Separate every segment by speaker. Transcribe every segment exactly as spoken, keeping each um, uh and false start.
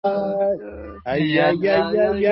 Speaker 1: ay, ay, ay, ay,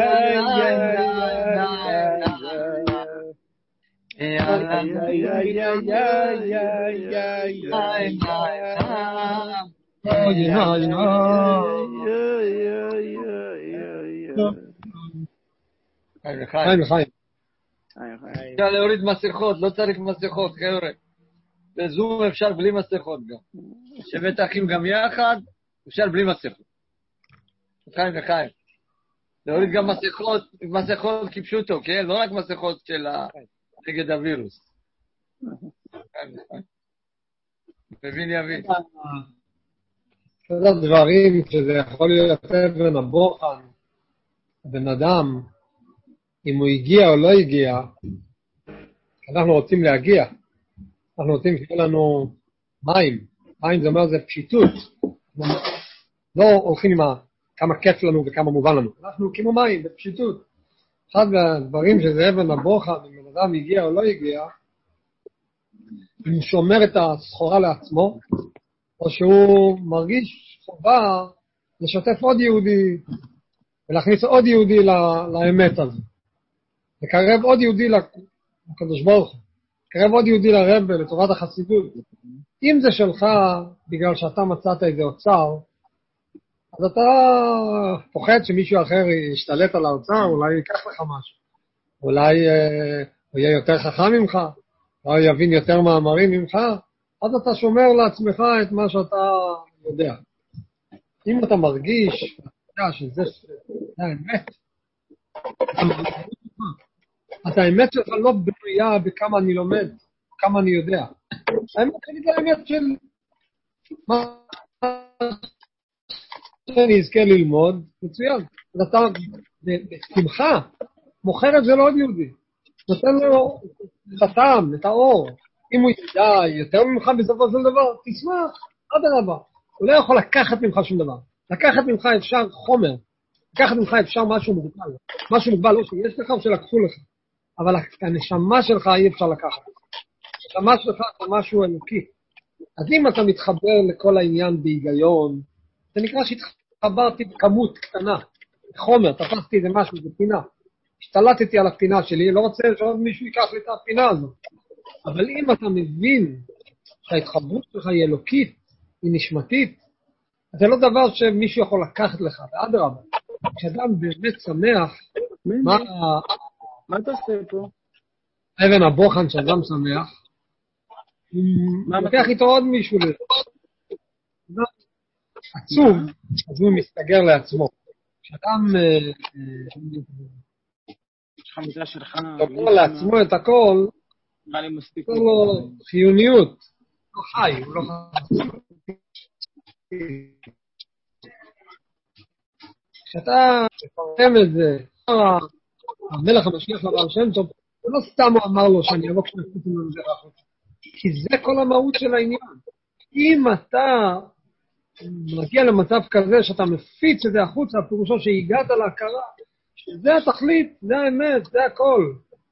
Speaker 2: חיים, חיים.
Speaker 3: אפשר להוריד מסכות, לא צריך מסכות, חבר'ה. בזום אפשר בלי מסכות גם. שבת אחים גם יחד, אפשר בלי מסכות. חיים וחיים. להוריד גם מסכות, מסכות כפשוטו, כן? לא רק מסכות של נגד הווירוס. חיים וחיים. מבין יבין.
Speaker 2: זה דברים שזה יכול להיות אבן הבוחן, בן אדם, אם הוא הגיע או לא הגיע, אנחנו רוצים להגיע. אנחנו רוצים שיהיה לנו מים. מים זה אומר זה פשיטות. לא הולכים עם כמה כיף לנו וכמה מובן לנו. אנחנו כמו מים, בפשיטות. אחד מהדברים שזה אבן הבוחן, אם בן אדם הגיע או לא הגיע, אם הוא שומר את הסחורה לעצמו, או שהוא מרגיש חובה לשתף עוד יהודי, ולהכניס עוד יהודי לאמת הזו. לקרב עוד יהודי לקדוש ברוך הוא. לקרב עוד יהודי לרב לתורת החסידות. אם זה שלך, בגלל שאתה מצאת איזה אוצר, אז אתה פוחד שמישהו אחר ישתלט על האוצר, אולי ייקח לך משהו. אולי אה, הוא יהיה יותר חכם ממך, אולי יבין יותר מאמרים ממך, אז אתה שומר לעצמך את מה שאתה יודע. אם אתה מרגיש שזה האמת, אז האמת שלך לא בנויה בכמה אני לומד, כמה אני יודע. האמת שלי זה האמת של מה שאני אזכה ללמוד, מצוין. אז אתה בשמחה מוכר את זה לעוד יהודי. נותן לו את הטעם, את האור. אם הוא ידע יותר ממך בסופו של דבר, תשמח, עד הרבה. הוא לא יכול לקחת ממך שום דבר. לקחת ממך אפשר חומר. לקחת ממך אפשר משהו מוגבל. משהו מוגבל או שיש לך או שלקחו לך. אבל הנשמה שלך אי אפשר לקחת. הנשמה שלך זה משהו אלוקי. אז אם אתה מתחבר לכל העניין בהיגיון, זה נקרא שהתחברתי בכמות קטנה. חומר, תפסתי איזה משהו, זה פינה. השתלטתי על הפינה שלי, לא רוצה שעוד מישהו ייקח לי את הפינה הזאת. אבל אם אתה מבין שההתחברות שלך היא אלוקית, היא נשמתית, זה לא דבר שמישהו יכול לקחת לך, ואדרבה. כשאדם באמת שמח, מה...
Speaker 1: מה אתה עושה פה?
Speaker 2: אבן הבוחן שאדם שמח, הוא לוקח איתו עוד מישהו לזה. עצוב, אז הוא מסתגר לעצמו. כשאדם
Speaker 1: חמידה שלך
Speaker 2: תוקע לעצמו את הכל, יש לו חיוניות, הוא לא חי, הוא לא חי. כשאתה מפרסם את זה, המלך המשיח לבעל שם טוב, הוא לא סתם הוא אמר לו שאני אבוא כשנפיץ עם זה החוצה. כי זה כל המהות של העניין. אם אתה מגיע למצב כזה שאתה מפיץ את זה החוצה, פירושו שהגעת להכרה, שזה התכלית, זה האמת, זה הכל.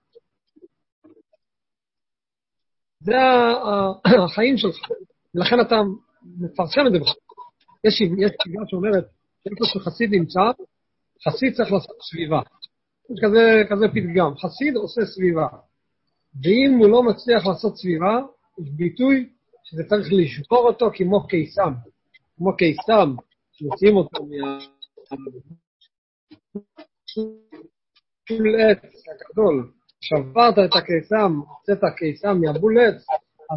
Speaker 2: זה החיים שלך. ולכן אתה מפרסם את זה בחיים. יש שיגה שאומרת, איפה שחסיד נמצא, חסיד צריך לעשות סביבה. יש כזה, כזה פתגם. חסיד עושה סביבה. ואם הוא לא מצליח לעשות סביבה, יש ביטוי שזה צריך לשבור אותו כמו קיסם. כמו קיסם, שמוצאים אותו מה... בול עץ הגדול. שברת את הקיסם, הוצאת הקיסם מהבול עץ, אז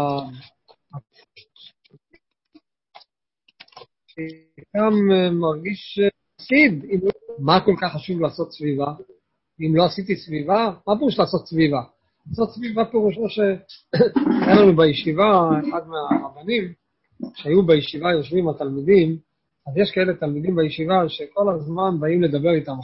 Speaker 2: הקיסם מרגיש חסיד. מה כל כך חשוב לעשות סביבה? אם לא עשיתי סביבה, מה פירוש לעשות סביבה? לעשות סביבה פירושו שהיה לנו בישיבה, אחד מהרבנים, שהיו בישיבה יושבים התלמידים, אז יש כאלה תלמידים בישיבה שכל הזמן באים לדבר איתם.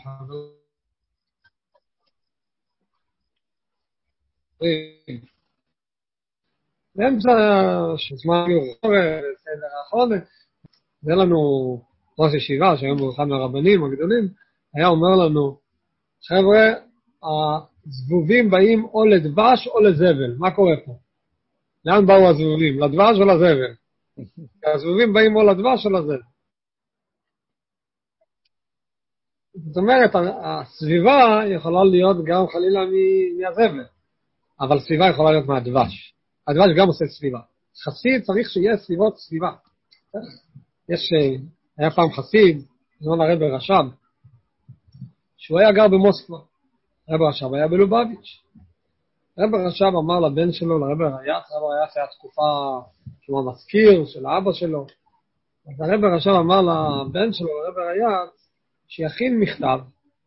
Speaker 2: באמצע שזמן יורד, סדר החודש, זה לנו ראש ישיבה, שהיום הוא אחד מהרבנים הגדולים, היה אומר לנו, חבר'ה, הזבובים באים או לדבש או לזבל. מה קורה פה? לאן באו הזבובים? לדבש או לזבל? הזבובים באים או לדבש או לזבל. זאת אומרת, הסביבה יכולה להיות גם חלילה מהזבל, אבל סביבה יכולה להיות מהדבש. הדבש גם עושה סביבה. חסיד צריך שיהיה סביבות סביבה. יש, היה פעם חסיד, זמן הרב רש"ב, שהוא היה גר במוסקבה. הרב רש"ב היה בלובביץ'. הרב רש"ב אמר לבן שלו, לרב רייץ, הרב רייץ היה תקופה כמו המזכיר של האבא שלו. אז הרב רש"ב אמר לבן שלו, לרב רייץ, שיכין מכתב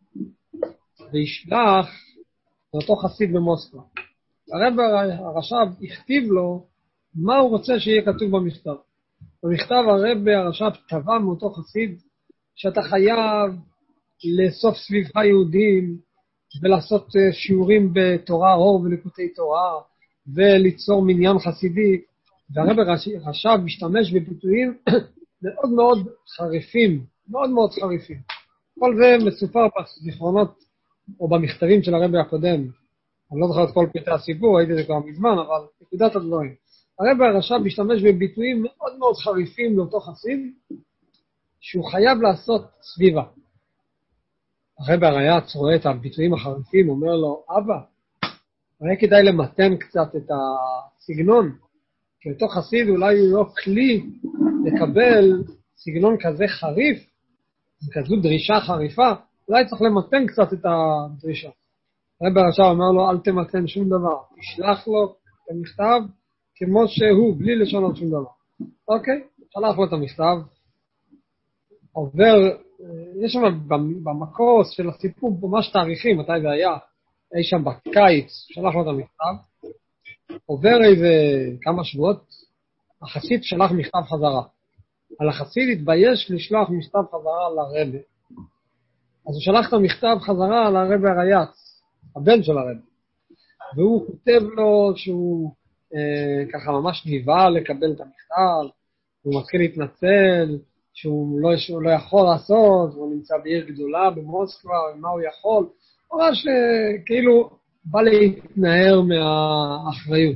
Speaker 2: וישלח לאותו חסיד במוסקבה. הרב הרש"ב הכתיב לו מה הוא רוצה שיהיה כתוב במכתב. במכתב הרב הרש"ב טבע מאותו חסיד שאתה חייב לאסוף סביבך יהודים ולעשות שיעורים בתורה אור וליקוטי תורה וליצור מניין חסידי. והרב הרש"ב משתמש בביטויים מאוד מאוד חריפים, מאוד מאוד חריפים. כל זה מסופר בזיכרונות או במכתבים של הרב הקודם. אני לא זוכר את כל פרטי הסיפור, הייתי זה כבר מזמן, אבל נקודת הדברים. הרב הרש"ב משתמש בביטויים מאוד מאוד חריפים לאותו חסיד, שהוא חייב לעשות סביבה. הרב הרייץ רואה את הביטויים החריפים, אומר לו, אבא, אולי כדאי למתן קצת את הסגנון, כי אותו חסיד אולי הוא לא כלי לקבל סגנון כזה חריף, כזו דרישה חריפה, אולי צריך למתן קצת את הדרישה. הרב הרש"ב אומר לו, אל תמתן שום דבר, תשלח לו את המכתב כמו שהוא, בלי לשנות שום דבר. אוקיי, שלח לו את המכתב, עובר, יש שם במקור של הסיפור ממש תאריכים, מתי זה היה, אי שם בקיץ, שלח לו את המכתב, עובר איזה כמה שבועות, החסיד שלח מכתב חזרה. על החסיד התבייש לשלוח מכתב חזרה לרבי. אז הוא שלח את המכתב חזרה לרבי הרייץ, הבן של הרבי. והוא כותב לו שהוא אה, ככה ממש נבהל לקבל את המכתב, הוא מתחיל להתנצל, שהוא לא, שהוא לא יכול לעשות, הוא נמצא בעיר גדולה במוסקבה, ומה הוא יכול. ממש אה, כאילו בא להתנער מהאחריות.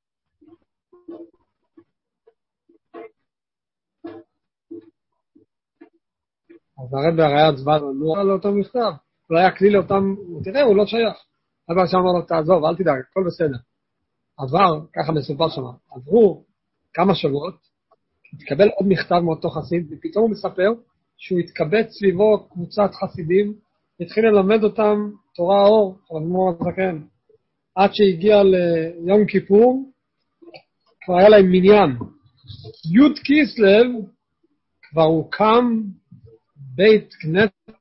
Speaker 2: אז הרב הרייץ בא לו לאותו מכתב, הוא היה כלי לאותם, תראה, הוא לא שייך. הרב הרש"ב אמר לו, תעזוב, אל תדאג, הכל בסדר. עבר, ככה מסופר שם, עברו כמה שבועות, התקבל עוד מכתב מאותו חסיד, ופתאום הוא מספר שהוא התקבץ סביבו קבוצת חסידים, התחיל ללמד אותם תורה אור, חלמו הזקן, עד שהגיע ליום כיפור, כבר היה להם מניין. י' כיסלב, כבר הוא קם, בית כנסת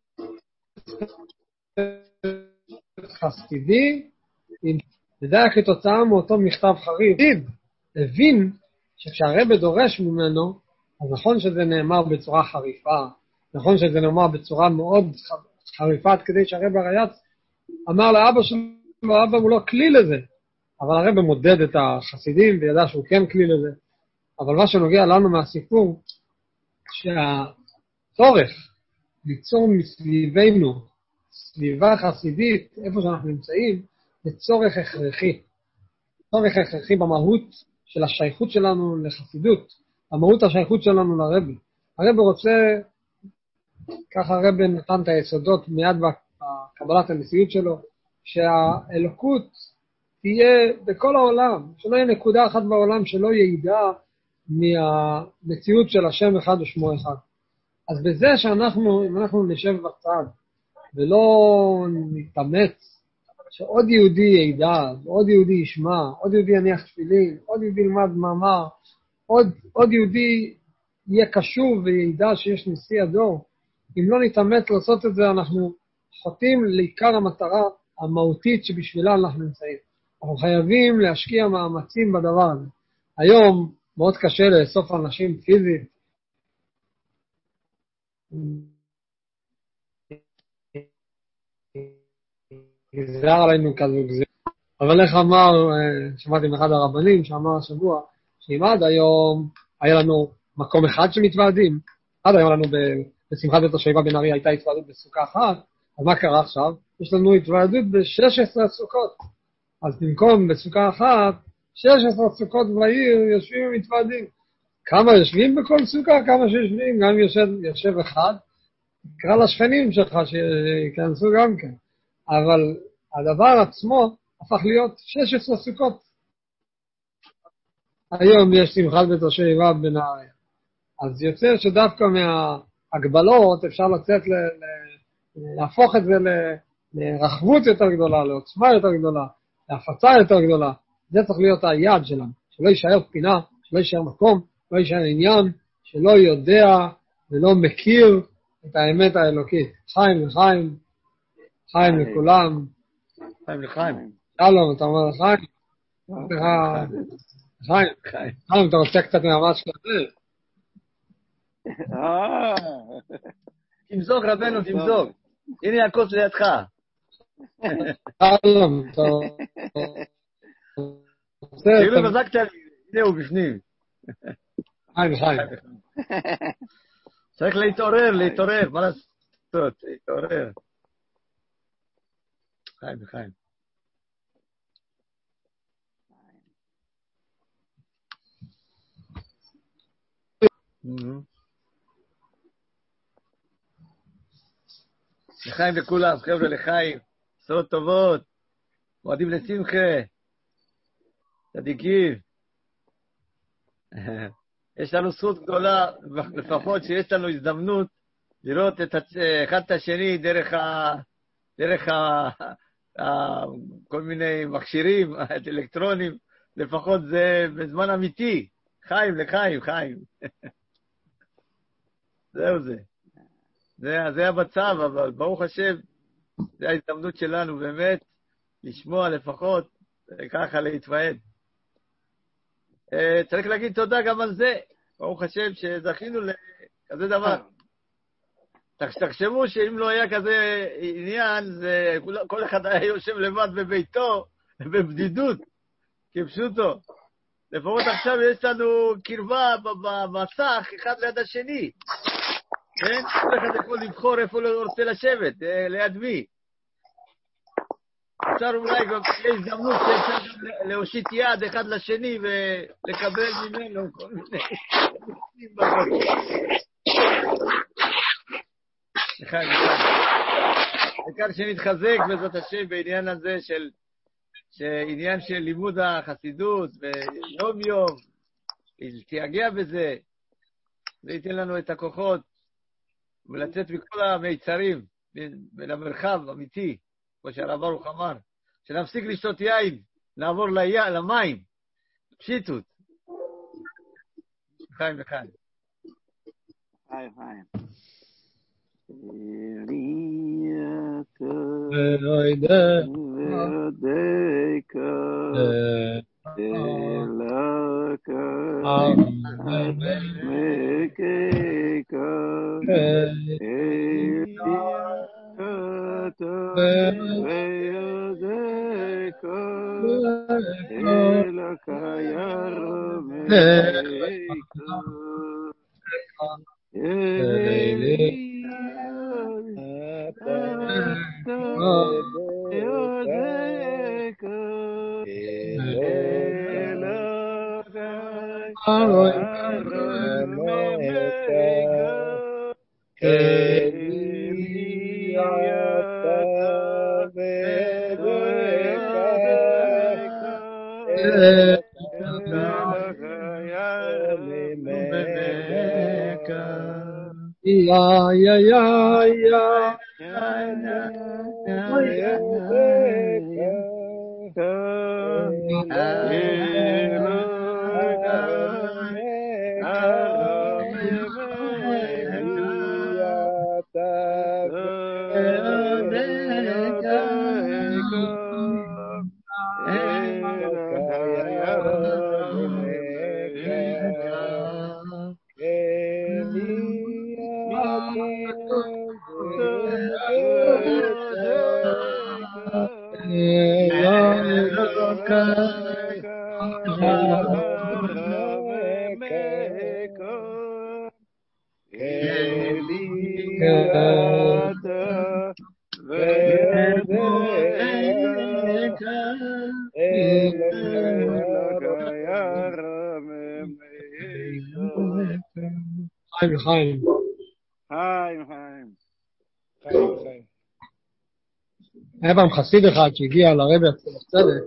Speaker 2: חסידי, וזה היה כתוצאה מאותו מכתב חריף. הבין שכשהרבא דורש ממנו, אז נכון שזה נאמר בצורה חריפה, נכון שזה נאמר בצורה מאוד חריפה, עד כדי שהרבא הרייץ אמר לאבא שלו, אבא הוא לא כלי לזה, אבל הרבא מודד את החסידים וידע שהוא כן כלי לזה. אבל מה שנוגע לנו מהסיפור, שהצורך ליצור מסביבנו סביבה חסידית, איפה שאנחנו נמצאים, זה צורך הכרחי. צורך הכרחי במהות של השייכות שלנו לחסידות, המהות השייכות שלנו לרבי. הרבי רוצה, ככה הרבי נתן את היסודות מיד בקבלת הנשיאות שלו, שהאלוקות תהיה בכל העולם, שלא יהיה נקודה אחת בעולם שלא יעידה מהמציאות של השם אחד ושמו אחד. אז בזה שאנחנו, אם אנחנו נשב בצד, ולא נתאמץ, שעוד יהודי ידע, עוד יהודי ישמע, עוד יהודי יניח תפילין, עוד יהודי ילמד מאמר, עוד, עוד יהודי יהיה קשוב וידע שיש נשיא הדור, אם לא נתאמץ לעשות את זה, אנחנו חוטאים לעיקר המטרה המהותית שבשבילה אנחנו נמצאים. אנחנו חייבים להשקיע מאמצים בדבר הזה. היום מאוד קשה לאסוף אנשים פיזית, גזר עלינו כזו גזר. אבל איך אמר, שמעתי מאחד הרבנים שאמר השבוע, שאם עד היום היה לנו מקום אחד שמתוועדים, עד היום לנו בשמחת בית השואבה בנהריה הייתה התוועדות בסוכה אחת, אז מה קרה עכשיו? יש לנו התוועדות ב-שש עשרה סוכות. אז במקום בסוכה אחת, שש עשרה סוכות בעיר יושבים ומתוועדים. כמה יושבים בכל סוכה? כמה שיושבים, גם יושב, יושב אחד, תקרא לשכנים שלך שיכנסו גם כן. אבל הדבר עצמו הפך להיות שש עשרה סוכות. היום יש שמחת בית השואבה בנהריה. אז יוצא שדווקא מההגבלות אפשר לצאת, ל, ל, להפוך את זה ל, לרחבות יותר גדולה, לעוצמה יותר גדולה, להפצה יותר גדולה. זה צריך להיות היעד שלנו, שלא יישאר פינה, שלא יישאר מקום, לא יישאר עניין, שלא יודע ולא מכיר את האמת האלוקית. חיים לחיים, חיים לכולם.
Speaker 3: חיים לחיים.
Speaker 2: שלום, אתה אומר לחיים? חיים, חיים, אתה רוצה קצת מהמש כזה?
Speaker 3: תמזוג רבנו, תמזוג. הנה הכוס לידך.
Speaker 2: שלום, אתה
Speaker 3: כאילו מזגת לי, הנה הוא בפנים.
Speaker 2: חיים, חיים.
Speaker 3: צריך להתעורר, להתעורר, מה לעשות? להתעורר. חיים, חיים. לחיים לכולם, חבר'ה, לחיים, בשורות טובות, מועדים לשמחה, צדיקים. יש לנו זכות גדולה, לפחות שיש לנו הזדמנות לראות את אחד את השני דרך ה... דרך ה... כל מיני מכשירים, אלקטרונים, לפחות זה בזמן אמיתי. חיים לחיים, חיים. זהו זה. זה, זה המצב, אבל ברוך השם, זה ההזדמנות שלנו באמת, לשמוע לפחות, ככה להתוועד. צריך להגיד תודה גם על זה, ברוך השם, שזכינו לכזה דבר. תחשבו שאם לא היה כזה עניין, זה, כל אחד היה יושב לבד בביתו, בבדידות, כפשוטו. לפחות עכשיו יש לנו קרבה במסך, אחד ליד השני. כן? כל אחד יכול לבחור איפה הוא רוצה לשבת, ליד מי. אפשר אולי גם יש הזדמנות שאפשר להושיט יד אחד לשני ולקבל ממנו כל מיני אחד, אחד. וכאן שנתחזק בעזרת השם בעניין הזה של שעניין של לימוד החסידות ויום יום, תיאגע בזה, זה ייתן לנו את הכוחות ולצאת מכל המיצרים ולמרחב אמיתי, כמו שהרב ברוך אמר, שנפסיק לשתות יין, נעבור למים, פשיטות. חיים וחיים.
Speaker 1: חיים, חיים.
Speaker 2: Ya ya ya ya חיים חיים
Speaker 1: חיים, חיים.
Speaker 2: חיים, חיים. היה פעם חסיד אחד שהגיע לרבי עצמח צדק,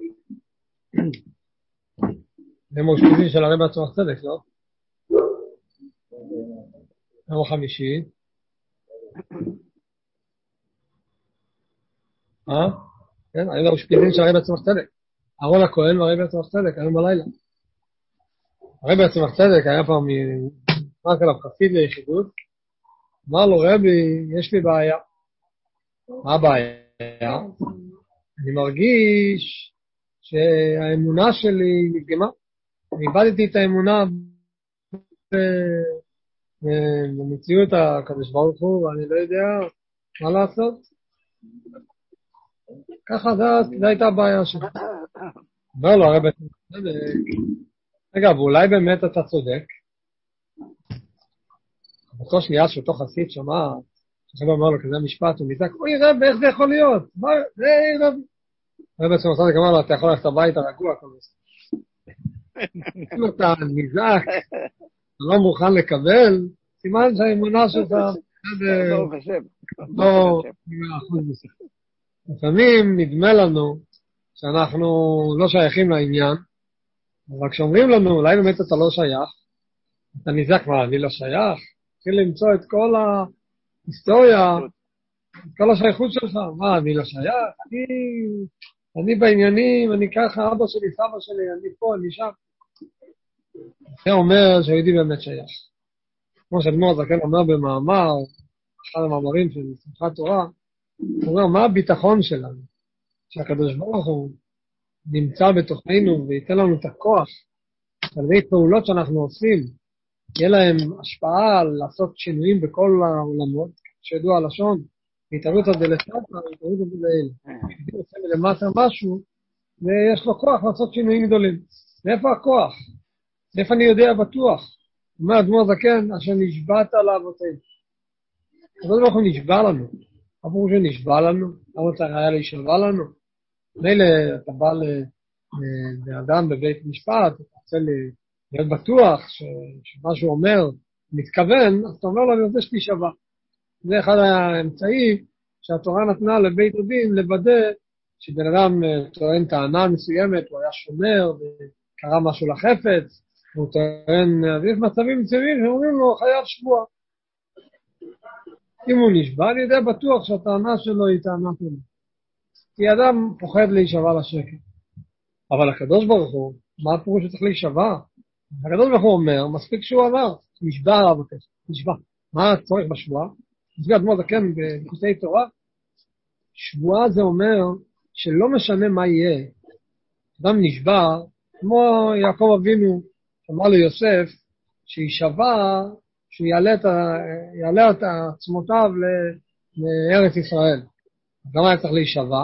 Speaker 2: הם אושפיזין של הרבי עצמח צדק, לא? יום חמישי. אה? כן, היו אושפיזין של הרבי עצמח צדק. אהרון הכהן והרבי עצמח צדק, היום בלילה. הרבי עצמח צדק היה פעם רק עליו חסיד ליחידות, אמר לו, רבי, יש לי בעיה. מה הבעיה? אני מרגיש שהאמונה שלי נפגמה. אני איבדתי את האמונה במציאות הקדוש ברוך הוא, ואני לא יודע מה לעשות. ככה זו הייתה הבעיה שלי. אומר לו, הרבי, רגע, ואולי באמת אתה צודק. באותו שנייה שאותו חסיד שמע, שחבר אומר לו כזה משפט, הוא נזעק, אוי רב, איך זה יכול להיות? מה, זה רב. רב בעצם עושה אמר לו, אתה יכול ללכת הביתה רגוע כל זה. אם אתה נזעק, אתה לא מוכן לקבל, סימן שהאמונה שלך, לא, לפעמים נדמה לנו שאנחנו לא שייכים לעניין, אבל כשאומרים לנו, אולי באמת אתה לא שייך, אתה נזעק, מה, אני לא שייך? תתחיל למצוא את כל ההיסטוריה, את כל השייכות שלך. מה, אני לא שייך? אני, אני בעניינים, אני ככה, אבא שלי, סבא שלי, אני פה, אני שם. זה אומר שהיהודי באמת שייך. כמו שאדמו"ר הזקן אומר במאמר, אחד המאמרים של שמחת תורה, הוא אומר, מה הביטחון שלנו? שהקדוש ברוך הוא נמצא בתוכנו וייתן לנו את הכוח, על ידי פעולות שאנחנו עושים, יהיה להם השפעה לעשות שינויים בכל העולמות, שידוע הלשון, והתערות הדלתות, והתערות הדלתות. כשאתה עושה מלמטה משהו, ויש לו כוח לעשות שינויים גדולים. מאיפה הכוח? מאיפה אני יודע בטוח? אומר אדמו"ר זקן, אשר נשבעת לאבותינו. הקדוש ברוך הוא נשבע לנו. אמרו שנשבע לנו, למה צריך היה להישבע לנו? מילא אתה בא לאדם בבית משפט, אתה רוצה להיות בטוח שמה שהוא אומר מתכוון, אז אתה אומר לו, אני רוצה שתישבע. זה אחד האמצעי שהתורה נתנה לבית הדין לוודא שבן אדם טוען טענה מסוימת, הוא היה שומר וקרא משהו לחפץ, הוא טוען, אז יש מצבים מסוימים שאומרים לו, חייב שבוע. אם הוא נשבע, אני יודע בטוח שהטענה שלו היא טענה שלו. כי אדם פוחד להישבע לשקר. אבל הקדוש ברוך הוא, מה הפירוש שצריך להישבע? הקדוש ברוך הוא אומר, מספיק שהוא אמר, נשבע הרב הקדוש, נשבע. מה הצורך בשבועה? נשבע אדמו"ר זקן בקורסי תורה. שבועה זה אומר שלא משנה מה יהיה. אדם נשבע, כמו יעקב אבינו, אמר ליוסף, שישבע, שהוא יעלה את, יעלה את עצמותיו לארץ ישראל. גם היה צריך להישבע.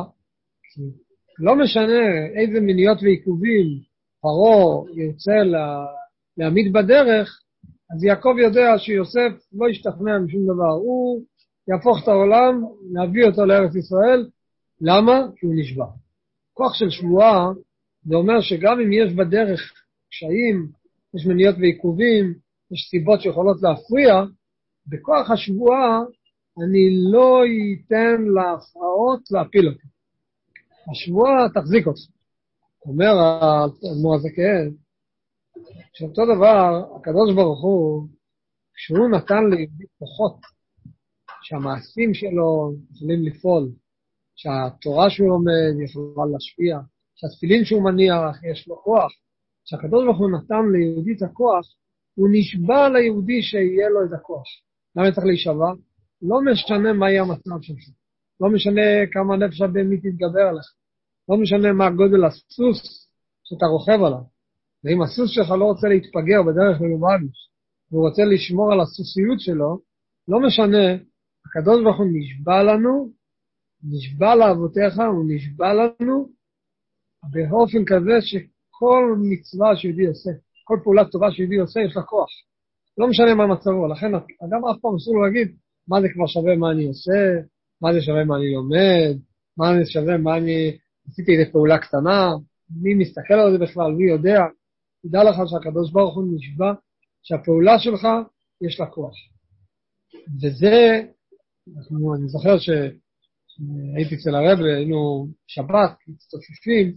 Speaker 2: לא משנה איזה מיניות ועיכובים פרעה ירצה לה, להעמיד בדרך, אז יעקב יודע שיוסף לא ישתכנע משום דבר. הוא יהפוך את העולם, להביא אותו לארץ ישראל. למה? כי הוא נשבע. כוח של שבועה, זה אומר שגם אם יש בדרך קשיים, יש מיניות ועיכובים, יש סיבות שיכולות להפריע, בכוח השבועה אני לא ייתן להפרעות להפיל אותי. השבועה תחזיק אותי. אומר האדמו"ר הזקן, שאותו דבר, הקדוש ברוך הוא, כשהוא נתן ליהודי כוחות, שהמעשים שלו יכולים לפעול, שהתורה שהוא לומד יכולה להשפיע, שהתפילין שהוא מניח יש לו כוח, שהקדוש ברוך הוא נתן ליהודי את הכוח, הוא נשבע ליהודי שיהיה לו את הכוח. למה צריך להישבע? לא משנה מה יהיה המצב שלך. לא משנה כמה נפש הבהמית תתגבר עליך. לא משנה מה גודל הסוס שאתה רוכב עליו. ואם הסוס שלך לא רוצה להתפגר בדרך ללומדוס, והוא רוצה לשמור על הסוסיות שלו, לא משנה, הקדוש ברוך הוא נשבע לנו, נשבע לאבותיך, הוא נשבע לנו, באופן כזה שכל מצווה שיהודי עושה, כל פעולה טובה שיהודי עושה, יש לה כוח. לא משנה מה מצבו, לכן אדם אף פעם אסור לו להגיד, מה זה כבר שווה מה אני עושה, מה זה שווה מה אני לומד, מה זה שווה מה אני עשיתי איזה פעולה קטנה, מי מסתכל על זה בכלל, מי יודע, תדע לך שהקדוש ברוך הוא נשבע, שהפעולה שלך יש לה כוח. וזה אנחנו, אני זוכר שהייתי אצל הרב, היינו שבת, מצטופפים,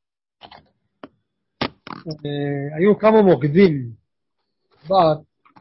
Speaker 2: היו כמה מוקדים, בת,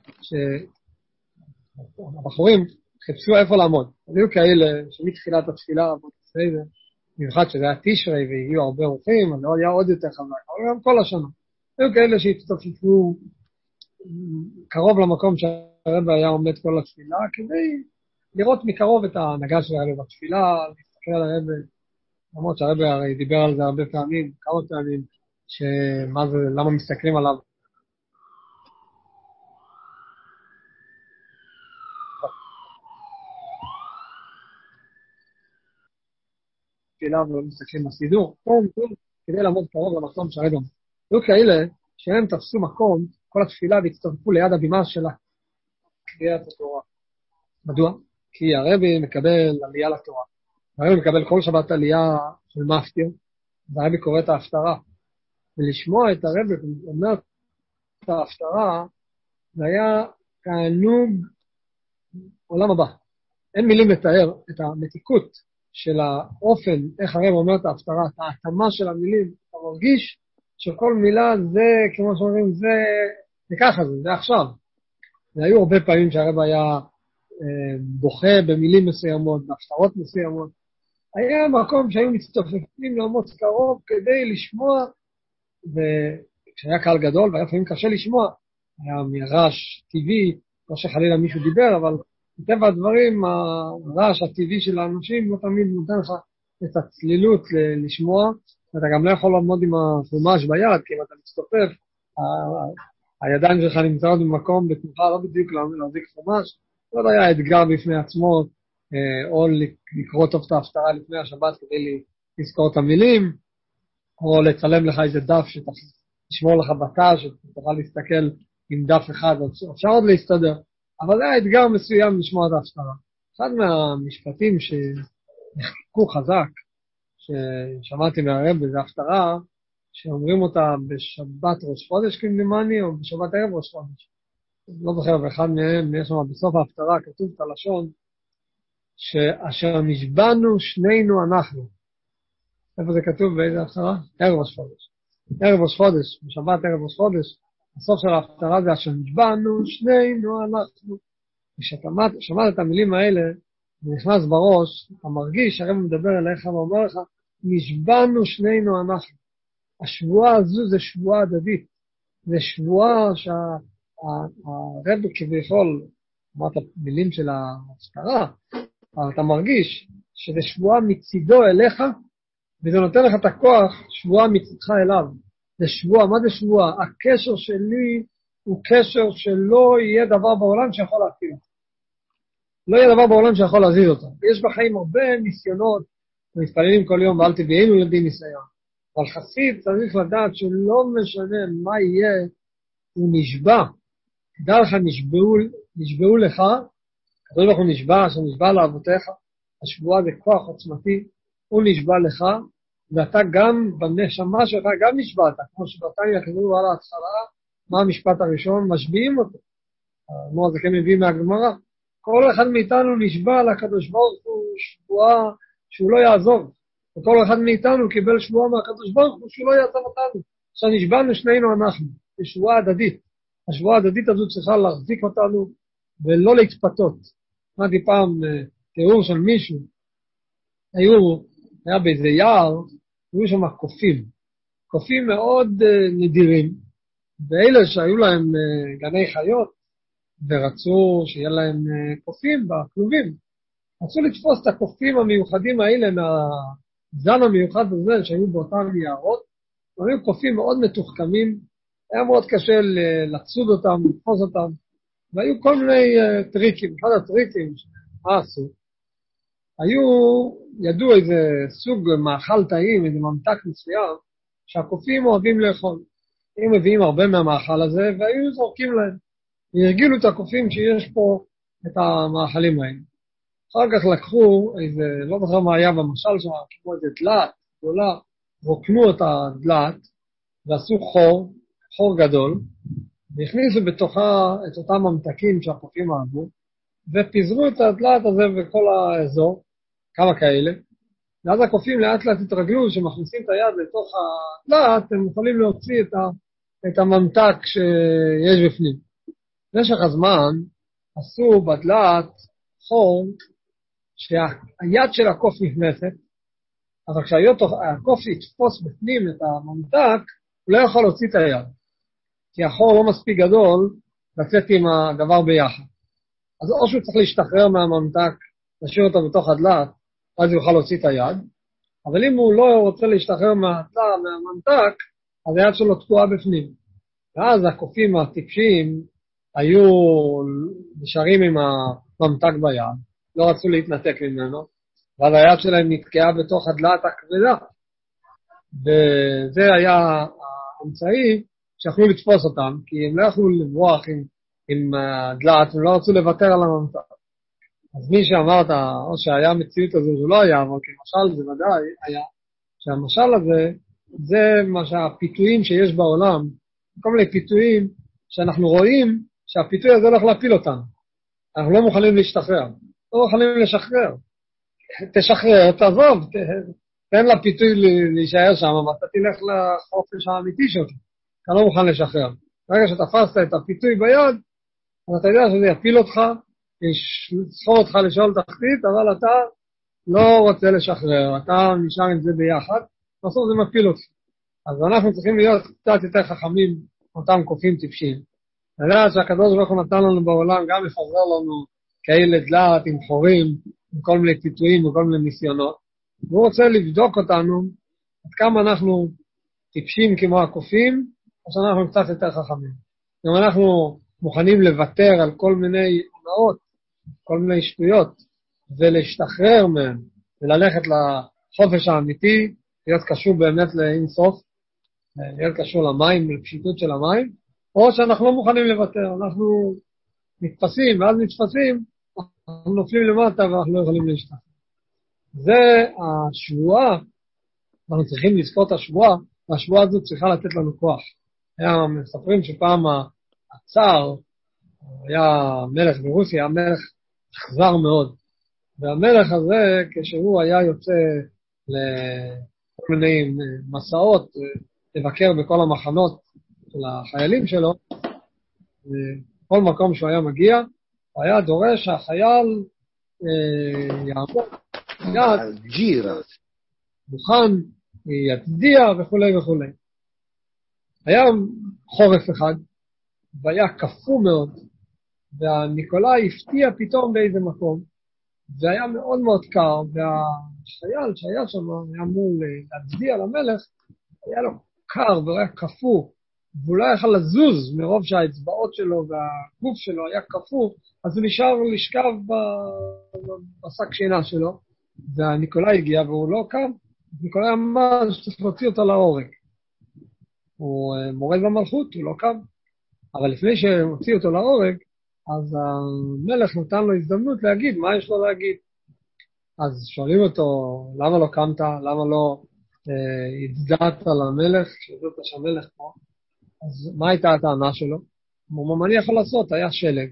Speaker 2: שהבחורים חיפשו איפה לעמוד. היו כאלה שמתחילת התפילה, במיוחד שזה היה תשרי והגיעו הרבה אורחים, אז היה עוד יותר חזק, אבל גם כל השנה. היו כאלה שהצטופפו קרוב למקום שהרב היה עומד כל התפילה, כדי לראות מקרוב את ההנהגה של הרב בתפילה, להסתכל על הרב, למרות שהרב הרי דיבר על זה הרבה פעמים, כמה פעמים, שמה זה, למה מסתכלים עליו. תפילה ולא מסתכלים בסידור, קום, קום, כדי לעמוד קרוב למקום שהרב עומד. היו כאלה שהם תפסו מקום, כל התפילה והצטרפו ליד הבימה שלה, קריאת התורה. מדוע? כי הרבי מקבל עלייה לתורה. הרבי מקבל כל שבת עלייה של מפטיר, והרבי קורא את ההפטרה. ולשמוע את הרבי אומר את ההפטרה, זה היה תענוג עולם הבא. אין מילים לתאר את המתיקות של האופן, איך הרבי אומר את ההפטרה, את ההתאמה של המילים, אתה מרגיש שכל מילה זה, כמו שאומרים, זה, זה ככה, זה, זה עכשיו. והיו הרבה פעמים שהרב היה אה, בוכה במילים מסוימות, בהפטרות מסוימות. היה מקום שהיו מצטופפים לעמוד קרוב כדי לשמוע, וכשהיה קהל גדול, והיה לפעמים קשה לשמוע, היה מרעש טבעי, לא שחלילה מישהו דיבר, אבל מטבע הדברים, הרעש הטבעי של האנשים לא תמיד נותן לך את הצלילות לשמוע, אתה גם לא יכול לעמוד עם החומש ביד, כי אם אתה מצטופף, הידיים שלך נמצאות במקום בתנוחה לא בדיוק להחזיק חומש, זה היה אתגר בפני עצמו, או לקרוא טוב את ההפטרה לפני השבת כדי לזכור את המילים, או לצלם לך איזה דף שתשמור לך בתא, שתוכל להסתכל עם דף אחד, אפשר עוד להסתדר, אבל זה היה אתגר מסוים לשמוע את ההפטרה. אחד מהמשפטים שנחקקו חזק, ששמעתי מהרב בזה הפטרה, שאומרים אותה בשבת ראש חודש כמדומני, או בשבת ערב ראש חודש. לא זוכר, ואחד מהם, יש שם בסוף ההפטרה, כתוב את הלשון, שאשר נשבענו שנינו אנחנו. איפה זה כתוב באיזה הפטרה? ערב ראש חודש. ערב ראש חודש, בשבת ערב ראש חודש, הסוף של ההפטרה זה אשר נשבענו שנינו אנחנו. כששמעת את המילים האלה, נכנס בראש, אתה מרגיש, הרב מדבר אליך ואומר לך, נשבענו שנינו אנחנו. השבועה הזו זה שבועה הדדית. זה שבועה שהרב כביכול, אמרת מילים של ההפטרה, אבל אתה מרגיש שזה שבועה מצידו אליך, וזה נותן לך את הכוח, שבועה מצידך אליו. זה שבועה, מה זה שבועה? הקשר שלי הוא קשר שלא יהיה דבר בעולם שיכול להפיל אותו. לא יהיה דבר בעולם שיכול להזיז אותו. ויש בחיים הרבה ניסיונות, ומתפללים כל יום, ואל תביאינו ילדי ניסיון. אבל חסיד צריך לדעת שלא משנה מה יהיה, הוא נשבע. תדע לך, נשבעו, נשבעו לך, כתוב לך הוא נשבע, שנשבע לאבותיך, השבועה זה כוח עוצמתי, הוא נשבע לך, ואתה גם בנשמה שלך גם נשבעת, כמו שבתניא כתוב על ההתחלה, מה המשפט הראשון? משביעים אותו. כמו זה כן מביא מהגמרא. כל אחד מאיתנו נשבע לקדוש ברוך הוא שבועה שהוא לא יעזוב. וכל אחד מאיתנו קיבל שבועה מהקדוש ברוך הוא שהוא לא יעזוב אותנו. עכשיו נשבענו שנינו אנחנו, בשבועה הדדית. השבועה הדדית הזו צריכה להחזיק אותנו ולא להתפתות. שמעתי פעם תיאור של מישהו, היו, היה באיזה יער, היו שם קופים. קופים מאוד נדירים, ואלה שהיו להם גני חיות, ורצו שיהיה להם קופים בכלובים. רצו לתפוס את הקופים המיוחדים האלה מהזן המיוחד הזה שהיו באותם יערות, והיו קופים מאוד מתוחכמים, היה מאוד קשה לצוד אותם, לתפוס אותם, והיו כל מיני טריקים. אחד הטריקים, מה עשו? היו, ידעו איזה סוג מאכל טעים, איזה ממתק מסוים, שהקופים אוהבים לאכול. הם מביאים הרבה מהמאכל הזה, והיו זורקים להם. והרגילו את הקופים שיש פה את המאכלים האלה. אחר כך לקחו איזה, לא זוכר מה היה במשל שם, כמו איזה דלת גדולה, רוקנו את הדלת, ועשו חור, חור גדול, והכניסו בתוכה את אותם ממתקים שהקופים אהבו, ופיזרו את הדלת הזה בכל האזור, כמה כאלה, ואז הקופים לאט לאט התרגלו שמכניסים את היד לתוך הדלת, הם יכולים להוציא את, ה, את הממתק שיש בפנים. במשך הזמן עשו בדלת חור שהיד של הקוף נכנסת, אבל כשהקוף יתפוס בפנים את הממתק, הוא לא יכול להוציא את היד, כי החור לא מספיק גדול לצאת עם הדבר ביחד. אז או שהוא צריך להשתחרר מהממתק, להשאיר אותו בתוך הדלת, אז הוא יוכל להוציא את היד, אבל אם הוא לא רוצה להשתחרר מהדלת, מהממתק, אז היד שלו תקועה בפנים. ואז הקופים הטיפשים היו נשארים עם הממתק ביד, לא רצו להתנתק ממנו, ואז היד שלהם נתקעה בתוך הדלת הכבדה. וזה היה האמצעי שיכלו לתפוס אותם, כי הם לא יכלו לברוח עם, עם הדלת, הם לא רצו לוותר על הממתק. אז מי שאמרת, או שהיה מציאות הזו, זה לא היה, אבל כמשל זה ודאי היה, שהמשל הזה, זה מה שהפיתויים שיש בעולם, כל מיני פיתויים שאנחנו רואים שהפיתוי הזה הולך להפיל אותנו. אנחנו לא מוכנים להשתחרר, לא מוכנים לשחרר. תשחרר, תעזוב, תן לפיתוי להישאר שם, אבל אתה תלך לחופש האמיתי שלך, אתה לא מוכן לשחרר. ברגע שתפסת את הפיתוי ביד, אז אתה יודע שזה יפיל אותך, ישחור אותך לשאול תחתית, אבל אתה לא רוצה לשחרר, אתה נשאר עם זה ביחד, בסוף זה מפיל אותך. אז אנחנו צריכים להיות קצת יותר חכמים, אותם קופים טיפשים. לדעת שהקדוש ברוך הוא נתן לנו בעולם, גם לפזר לנו כאלה דלת עם חורים, עם כל מיני פיתויים וכל מיני ניסיונות. והוא רוצה לבדוק אותנו, עד כמה אנחנו טיפשים כמו הקופים, או שאנחנו קצת יותר חכמים. אם אנחנו מוכנים לוותר על כל מיני עונאות, כל מיני שטויות, ולהשתחרר מהם, וללכת לחופש האמיתי, להיות קשור באמת לאינסוף, להיות קשור למים, לפשיטות של המים, או שאנחנו לא מוכנים לוותר, אנחנו נתפסים, ואז נתפסים, אנחנו נופלים למטה ואנחנו לא יכולים להשתחרר. זה השבועה, אנחנו צריכים לזכור את השבועה, והשבועה הזאת צריכה לתת לנו כוח. היה מספרים שפעם הצאר, היה מלך ברוסיה, היה מלך אכזר מאוד. והמלך הזה, כשהוא היה יוצא לכל מיני מסעות, לבקר בכל המחנות של החיילים שלו, בכל מקום שהוא היה מגיע, הוא היה דורש שהחייל אה, יעמוד יד, מוכן, יצדיע וכו' וכו'. היה חורף אחד, והיה קפוא מאוד, והניקולאי הפתיע פתאום באיזה מקום, זה היה מאוד מאוד קר, והחייל שהיה שם, היה אמור להצדיע למלך, היה לו קר והיה קפוא, והוא לא יכול לזוז מרוב שהאצבעות שלו והגוף שלו היה קפוא, אז הוא נשאר לשכב בשק שינה שלו, והניקולאי הגיע והוא לא קם, ניקולאי אמר שצריך להוציא אותו להורג. הוא מורד במלכות, הוא לא קם, אבל לפני שהוציא אותו להורג, אז המלך נתן לו הזדמנות להגיד מה יש לו להגיד. אז שואלים אותו, למה לא קמת, למה לא אה, הצדעת למלך, כשזאת שהמלך פה, אז מה הייתה הטענה שלו? הוא מה אני יכול לעשות, היה שלג.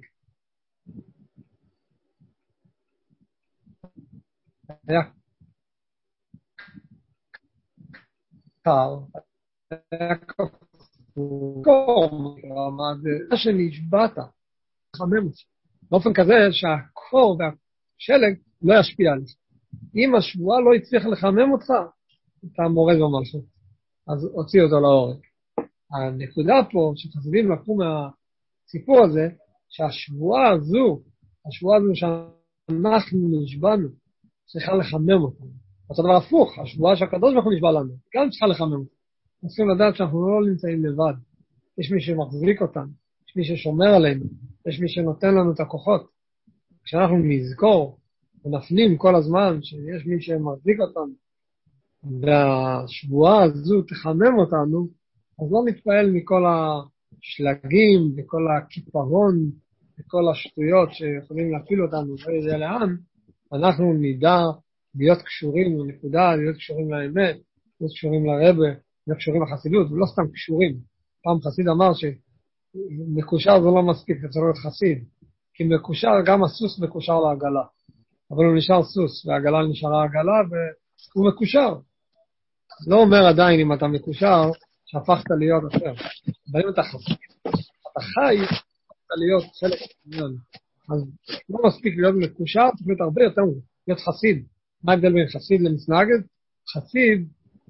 Speaker 2: היה קר, היה קפוא, מה שנשבעת, חמם אותי. באופן כזה שהקור והשלג לא ישפיע עליך. אם השבועה לא הצליח לחמם אותך, אתה מורד במלכות. אז הוציא אותו להורג. הנקודה פה שחסידים לקחו מהסיפור הזה, שהשבועה הזו, השבועה הזו שאנחנו נשבענו, צריכה לחמם אותנו. אותו דבר הפוך, השבועה שהקדוש ברוך הוא נשבע לנו, גם צריכה לחמם אותנו. צריכים לדעת שאנחנו לא נמצאים לבד. יש מי שמחזיק אותנו, יש מי ששומר עלינו, יש מי שנותן לנו את הכוחות. כשאנחנו נזכור ונפנים כל הזמן שיש מי שמחזיק אותנו, והשבועה הזו תחמם אותנו, אז לא נתפעל מכל השלגים וכל הקיפרון וכל השטויות שיכולים להפיל אותנו, לא יודע לאן, אנחנו נדע להיות קשורים לנקודה, להיות קשורים לאמת, להיות קשורים לרבה, להיות קשורים לחסידות, ולא סתם קשורים. פעם חסיד אמר שמקושר זה לא מספיק, זה צריך להיות חסיד. כי מקושר, גם הסוס מקושר לעגלה. אבל הוא נשאר סוס, והעגלה נשארה עגלה, והוא מקושר. לא אומר עדיין אם אתה מקושר, שהפכת להיות אחר. אבל אם אתה חסי, אתה חי, הפכת להיות חלק מהעניין. אז לא מספיק להיות מקושר, צריך להיות הרבה יותר, להיות חסיד. מה ההבדל בין חסיד למסנגד? חסיד,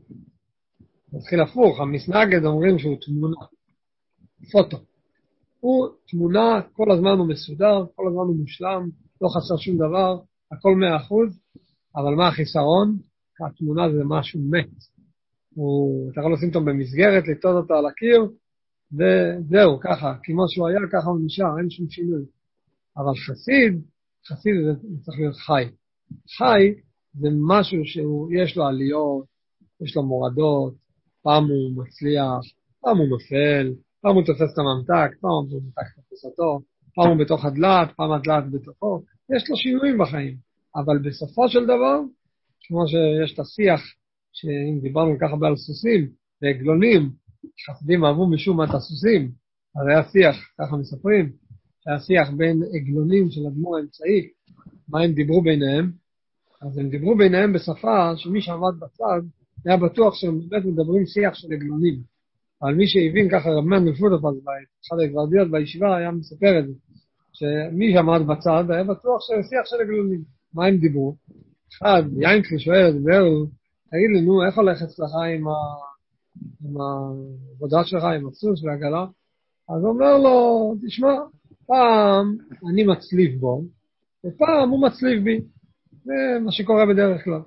Speaker 2: מתחיל הפוך, המסנגד אומרים שהוא תמונה, פוטו. הוא תמונה, כל הזמן הוא מסודר, כל הזמן הוא מושלם, לא חסר שום דבר, הכל מאה אחוז, אבל מה החיסרון? התמונה זה משהו מת. הוא, אתה יכול לשים אותו במסגרת, לטעות אותו על הקיר, וזהו, ככה, כמו שהוא היה, ככה הוא נשאר, אין שום שינוי. אבל חסיד, חסיד זה צריך להיות חי. חי זה משהו שיש לו עליות, יש לו מורדות, פעם הוא מצליח, פעם הוא נופל, פעם הוא תופס את הממתק, פעם הוא ממתק תופס אותו, פעם הוא בתוך הדלת, פעם הדלת בתוכו, יש לו שינויים בחיים. אבל בסופו של דבר, כמו שיש את השיח, שאם דיברנו ככה בעל סוסים, ועגלונים, חסידים אהבו משום מה את הסוסים, אז היה שיח, ככה מספרים, שהיה שיח בין עגלונים של אדמו"ר האמצעי, מה הם דיברו ביניהם, אז הם דיברו ביניהם בשפה שמי שעמד בצד, היה בטוח שהם באמת מדברים שיח של עגלונים. אבל מי שהבין ככה רבמן מפודפס, אחד הגוורדיות בישיבה היה מספר את זה, שמי שעמד בצד היה בטוח שזה שיח של עגלונים. מה הם דיברו? אחד, יינקל שואל את ברל, תגיד לי, נו, איך הולך אצלך עם, ה... עם העבודה שלך, עם הסוס והעגלה? אז הוא אומר לו, תשמע, פעם אני מצליב בו, ופעם הוא מצליב בי. זה מה שקורה בדרך כלל.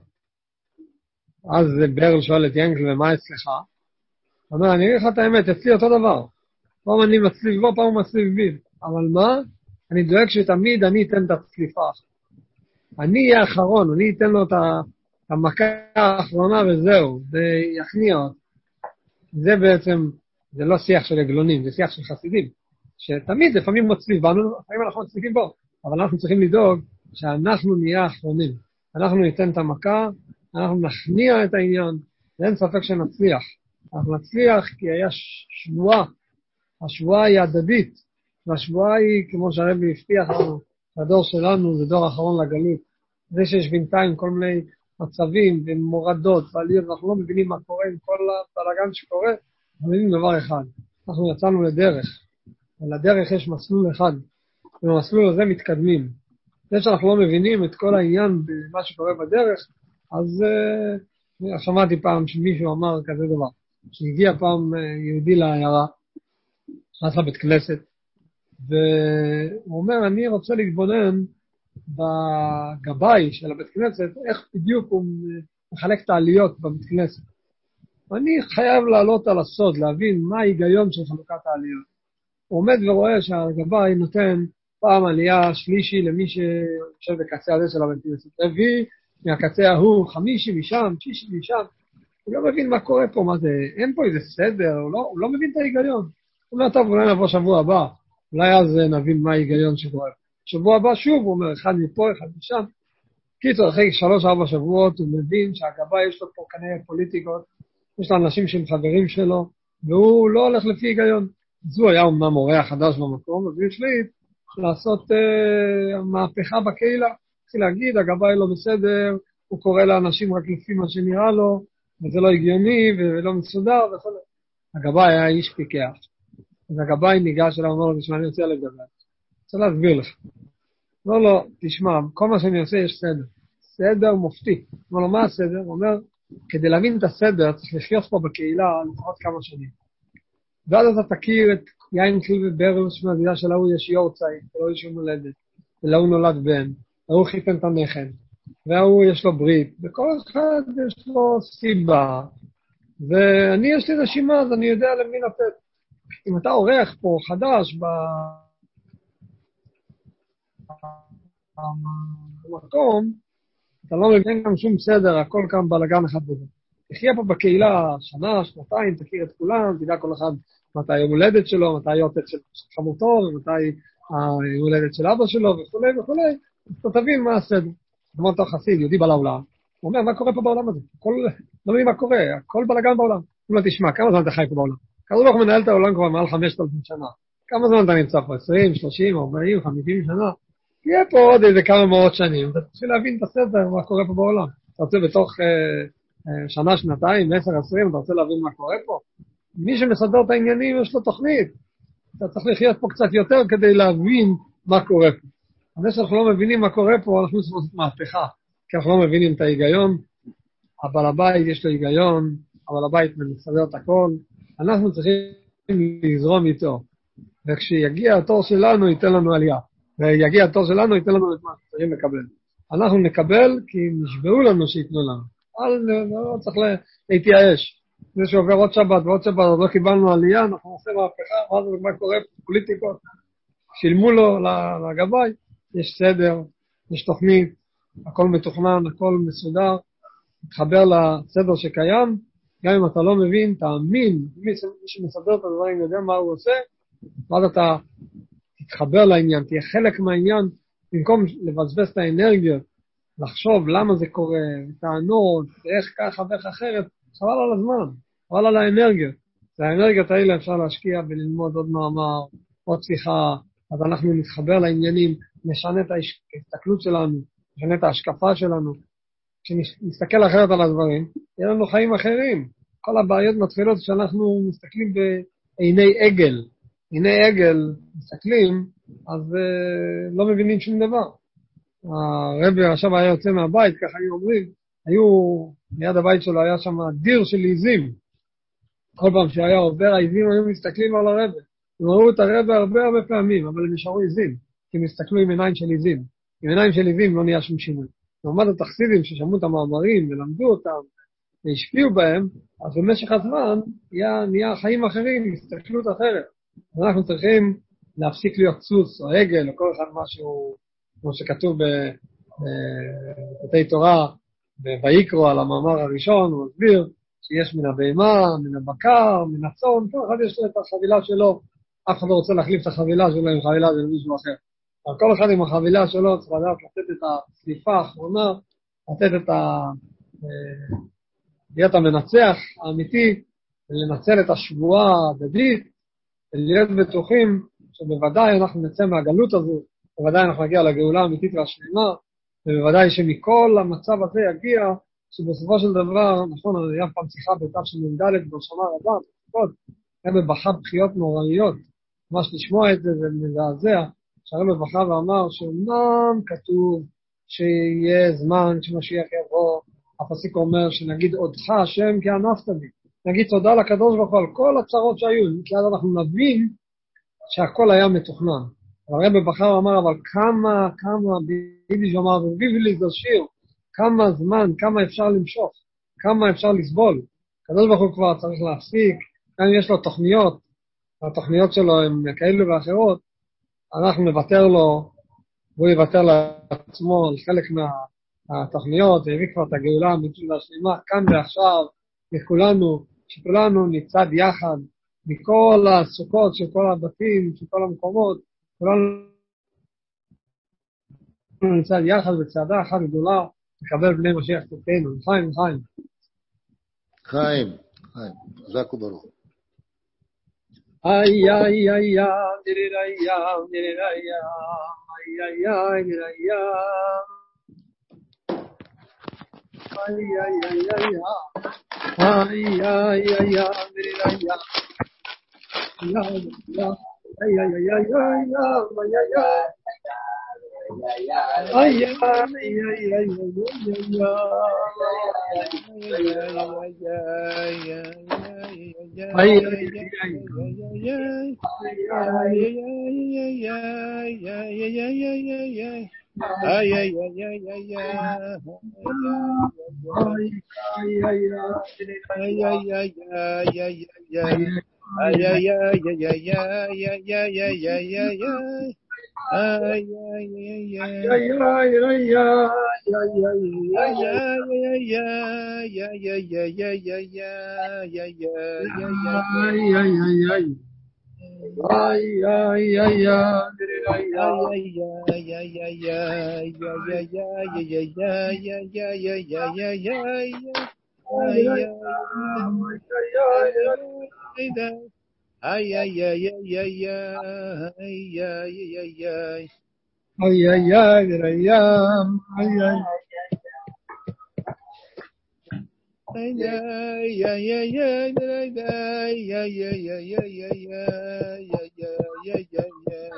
Speaker 2: אז ברל שואל את ינקל, ומה אצלך? הוא אומר, אני אגיד לך את האמת, אצלי אותו דבר. פעם אני מצליב בו, פעם הוא מצליב בי. אבל מה? אני דואג שתמיד אני אתן את הצליפה. אני אהיה האחרון, אני אתן לו את המכה האחרונה וזהו, זה יכניע אותו. זה בעצם, זה לא שיח של עגלונים, זה שיח של חסידים. שתמיד, לפעמים מצליב בנו, לפעמים אנחנו מצליבים בו, אבל אנחנו צריכים לדאוג שאנחנו נהיה האחרונים. אנחנו ניתן את המכה, אנחנו נכניע את העניין, ואין ספק שנצליח. אנחנו נצליח כי היה שבועה, השבועה היא הדדית, והשבועה היא, כמו שהרבי הבטיח לנו, הדור שלנו זה דור אחרון לגלות. זה שיש בינתיים כל מיני מצבים ומורדות ועליות, אנחנו לא מבינים מה קורה עם כל הבלגן שקורה, אנחנו מבינים דבר אחד, אנחנו יצאנו לדרך, ולדרך יש מסלול אחד, ובמסלול הזה מתקדמים. זה שאנחנו לא מבינים את כל העניין במה שקורה בדרך, אז uh, שמעתי פעם שמישהו אמר כזה דבר, שהגיע פעם uh, יהודי לעיירה, נכנס לבית כנסת, והוא אומר, אני רוצה להתבונן בגבאי של הבית כנסת, איך בדיוק הוא מחלק את העליות בבית כנסת. ואני חייב לעלות על הסוד, להבין מה ההיגיון של חלוקת העליות. הוא עומד ורואה שהגבאי נותן פעם עלייה שלישי למי שיושב בקצה הזה של הבית כנסת. רביעי מהקצה ההוא, חמישי משם, שישי משם. הוא לא מבין מה קורה פה, מה זה, אין פה איזה סדר, הוא לא, הוא לא מבין את ההיגיון. הוא אומר, טוב, אולי נבוא שבוע הבא, אולי אז נבין מה ההיגיון שקורה. שבוע הבא שוב, הוא אומר, אחד מפה, אחד משם. קיצור, אחרי שלוש, ארבע שבועות, הוא מבין שהגבאי יש לו פה כנראה פוליטיקות, יש לו אנשים שהם חברים שלו, והוא לא הולך לפי היגיון. אז הוא היה אומנם מורה חדש במקום, אז הוא החליט לעשות אה, מהפכה בקהילה. התחיל להגיד, הגבאי לא בסדר, הוא קורא לאנשים רק לפי מה שנראה לו, וזה לא הגיוני ולא מסודר וכל זה. הגבאי היה איש פיקח. אז הגבאי ניגש אליו, אמר לו, תשמע, אני רוצה לדבר. רוצה להסביר לך. לא, לא, תשמע, כל מה שאני עושה יש סדר. סדר מופתי. אמר לו, מה הסדר? הוא אומר, כדי להבין את הסדר, צריך לחיות פה בקהילה לפחות כמה שנים. ואז אתה תכיר את יין קליב וברל, שמהזידה של ההוא יש יורצאי, ולא יש יום הולדת, ולהוא נולד בן, והוא חיתן את הנכד, והוא יש לו ברית, וכל אחד יש לו סיבה, ואני יש לי רשימה, אז אני יודע למי לתת. אם אתה עורך פה חדש במקום, אתה לא מבין גם שום סדר, הכל כאן בלגן אחד בזה. תחיה פה בקהילה שנה, שנתיים, תכיר את כולם, תדע כל אחד מתי היום הולדת שלו, מתי היורצת של חמותו, ומתי היום הולדת של אבא שלו, וכו' וכו'. אז אתה תבין מה הסדר. כמו אותו חסיד, יהודי בא לעולם, הוא אומר, מה קורה פה בעולם הזה? הכל, לא מבין מה קורה, הכל בלגן בעולם. הוא אומר, תשמע, כמה זמן אתה חי פה בעולם? כזו לא מנהל את העולם כבר מעל חמשת אלפים שנה. כמה זמן אתה נמצא פה? עשרים, שלושים, ארבעים, חמישים שנה? תהיה פה עוד איזה כמה מאות שנים, אתה צריך להבין את הסדר, מה קורה פה בעולם. אתה רוצה בתוך אה, אה, שנה, שנתיים, עשר, עשרים, אתה רוצה להבין מה קורה פה? מי שמסדר את העניינים יש לו תוכנית. אתה צריך לחיות פה קצת יותר כדי להבין מה קורה פה. אבל שאנחנו לא מבינים מה קורה פה, אנחנו צריכים לעשות מהפכה. כי אנחנו לא מבינים את ההיגיון. הבעל הבית יש לו היגיון, הבעל הבית מסדר את הכל. אנחנו צריכים לזרום איתו. וכשיגיע התור שלנו, ייתן לנו עלייה. ויגיע התור שלנו, ייתן לנו את מה שצריכים לקבל. אנחנו נקבל כי נשבעו לנו שיתנו לנו. אבל לא צריך להתייאש. זה שעובר עוד שבת ועוד שבת, עוד לא קיבלנו עלייה, אנחנו נעשה מהפכה, מה זה מה קורה, פוליטיקות. שילמו לו לגבי, יש סדר, יש תוכנית, הכל מתוכנן, הכל מסודר, תתחבר לסדר שקיים, גם אם אתה לא מבין, תאמין, מי שמסדר את הדברים יודע מה הוא עושה, ואז אתה תתחבר לעניין, תהיה חלק מהעניין, במקום לבזבז את האנרגיות, לחשוב למה זה קורה, טענות, איך ככה ואיך אחרת, חבל על הזמן, חבל על האנרגיות. והאנרגיות האלה אפשר להשקיע וללמוד עוד מאמר, עוד שיחה, אז אנחנו נתחבר לעניינים, נשנה את ההסתכלות שלנו, נשנה את ההשקפה שלנו, כשנסתכל אחרת על הדברים, יהיה לנו חיים אחרים. כל הבעיות מתחילות כשאנחנו מסתכלים בעיני עגל. עיני עגל מסתכלים, אז uh, לא מבינים שום דבר. הרבי עכשיו היה יוצא מהבית, ככה היו אומרים, היו, מיד הבית שלו היה שם דיר של עיזים. כל פעם שהיה עובר העיזים, היו מסתכלים על הרבי. הם ראו את הרבי הרבה הרבה פעמים, אבל הם נשארו עיזים, כי הם הסתכלו עם עיניים של עיזים. עם עיניים של עיזים לא נהיה שום שינוי. לעומת התחסידים ששמעו את המאמרים ולמדו אותם והשפיעו בהם, אז במשך הזמן נהיה, נהיה חיים אחרים, הסתכלות אחרת. אז אנחנו צריכים להפסיק להיות סוס או עגל או כל אחד משהו, כמו שכתוב בבתי תורה, בויקרו על המאמר הראשון, הוא מסביר שיש מן הבהמה, מן הבקר, מן הצאן, כל אחד יש לו את החבילה שלו, אף אחד לא רוצה להחליף את החבילה שלו עם חבילה של מישהו אחר. אבל כל אחד עם החבילה שלו צריך לדעת לתת את הסליפה האחרונה, לתת את ה... להיות המנצח האמיתי, ולנצל את השבועה ההדדית, ולהיות בטוחים שבוודאי אנחנו נצא מהגלות הזו, בוודאי אנחנו נגיע לגאולה האמיתית והשלמה, ובוודאי שמכל המצב הזה יגיע, שבסופו של דבר, נכון, היה פעם שיחה בתו של מנדלת ברשמה רבה, הרבה בכה בחיות נוראיות, ממש לשמוע את זה ומזעזע, שהרבה בכה ואמר שאומנם כתוב שיהיה זמן שמשיח יבוא, הפסוק אומר שנגיד עודך השם כי ענפת בי, נגיד תודה לקדוש ברוך הוא על כל הצרות שהיו, כי אז אנחנו נבין שהכל היה מתוכנן. הרבי בחר אמר, אבל כמה, כמה, ביידיש אמר, וביבילי זה שיר, כמה זמן, כמה אפשר למשוך, כמה אפשר לסבול. הקדוש ברוך הוא כבר צריך להפסיק, גם אם יש לו תוכניות, התוכניות שלו הן כאלו ואחרות, אנחנו נוותר לו, והוא יוותר לעצמו על חלק מהתוכניות, והביא כבר את הגאולה האמיתית והשלמה, כאן ועכשיו, לכולנו, שכולנו נצעד יחד, מכל הסוכות של כל הבתים, של כל המקומות, כולנו נצעד יחד בצעדה אחת גדולה, לקבל בני משיח צדקנו. חיים, חיים.
Speaker 4: חיים, חיים, חזק וברוך.
Speaker 2: איי, איי, איי, איי, דיריי, דיריי, איי, איי, דיריי, איי, איי, איי, איי, איי, איי, דיריי, Ay, ay, ay, ay, ay, ay, ay,
Speaker 4: Ay, ay, ay, ay, ay, ay, ay, ay, ay, ay, ay, ay, ay, Ay, ay, ay, ay, ay, ay, ay, ay, ay.
Speaker 2: Ay, ay, ay, ay, ay, ay.
Speaker 4: Ay, ay, ay, ay, ay, ay, ay, ay, ay, ay, ay, ay, ay, ay,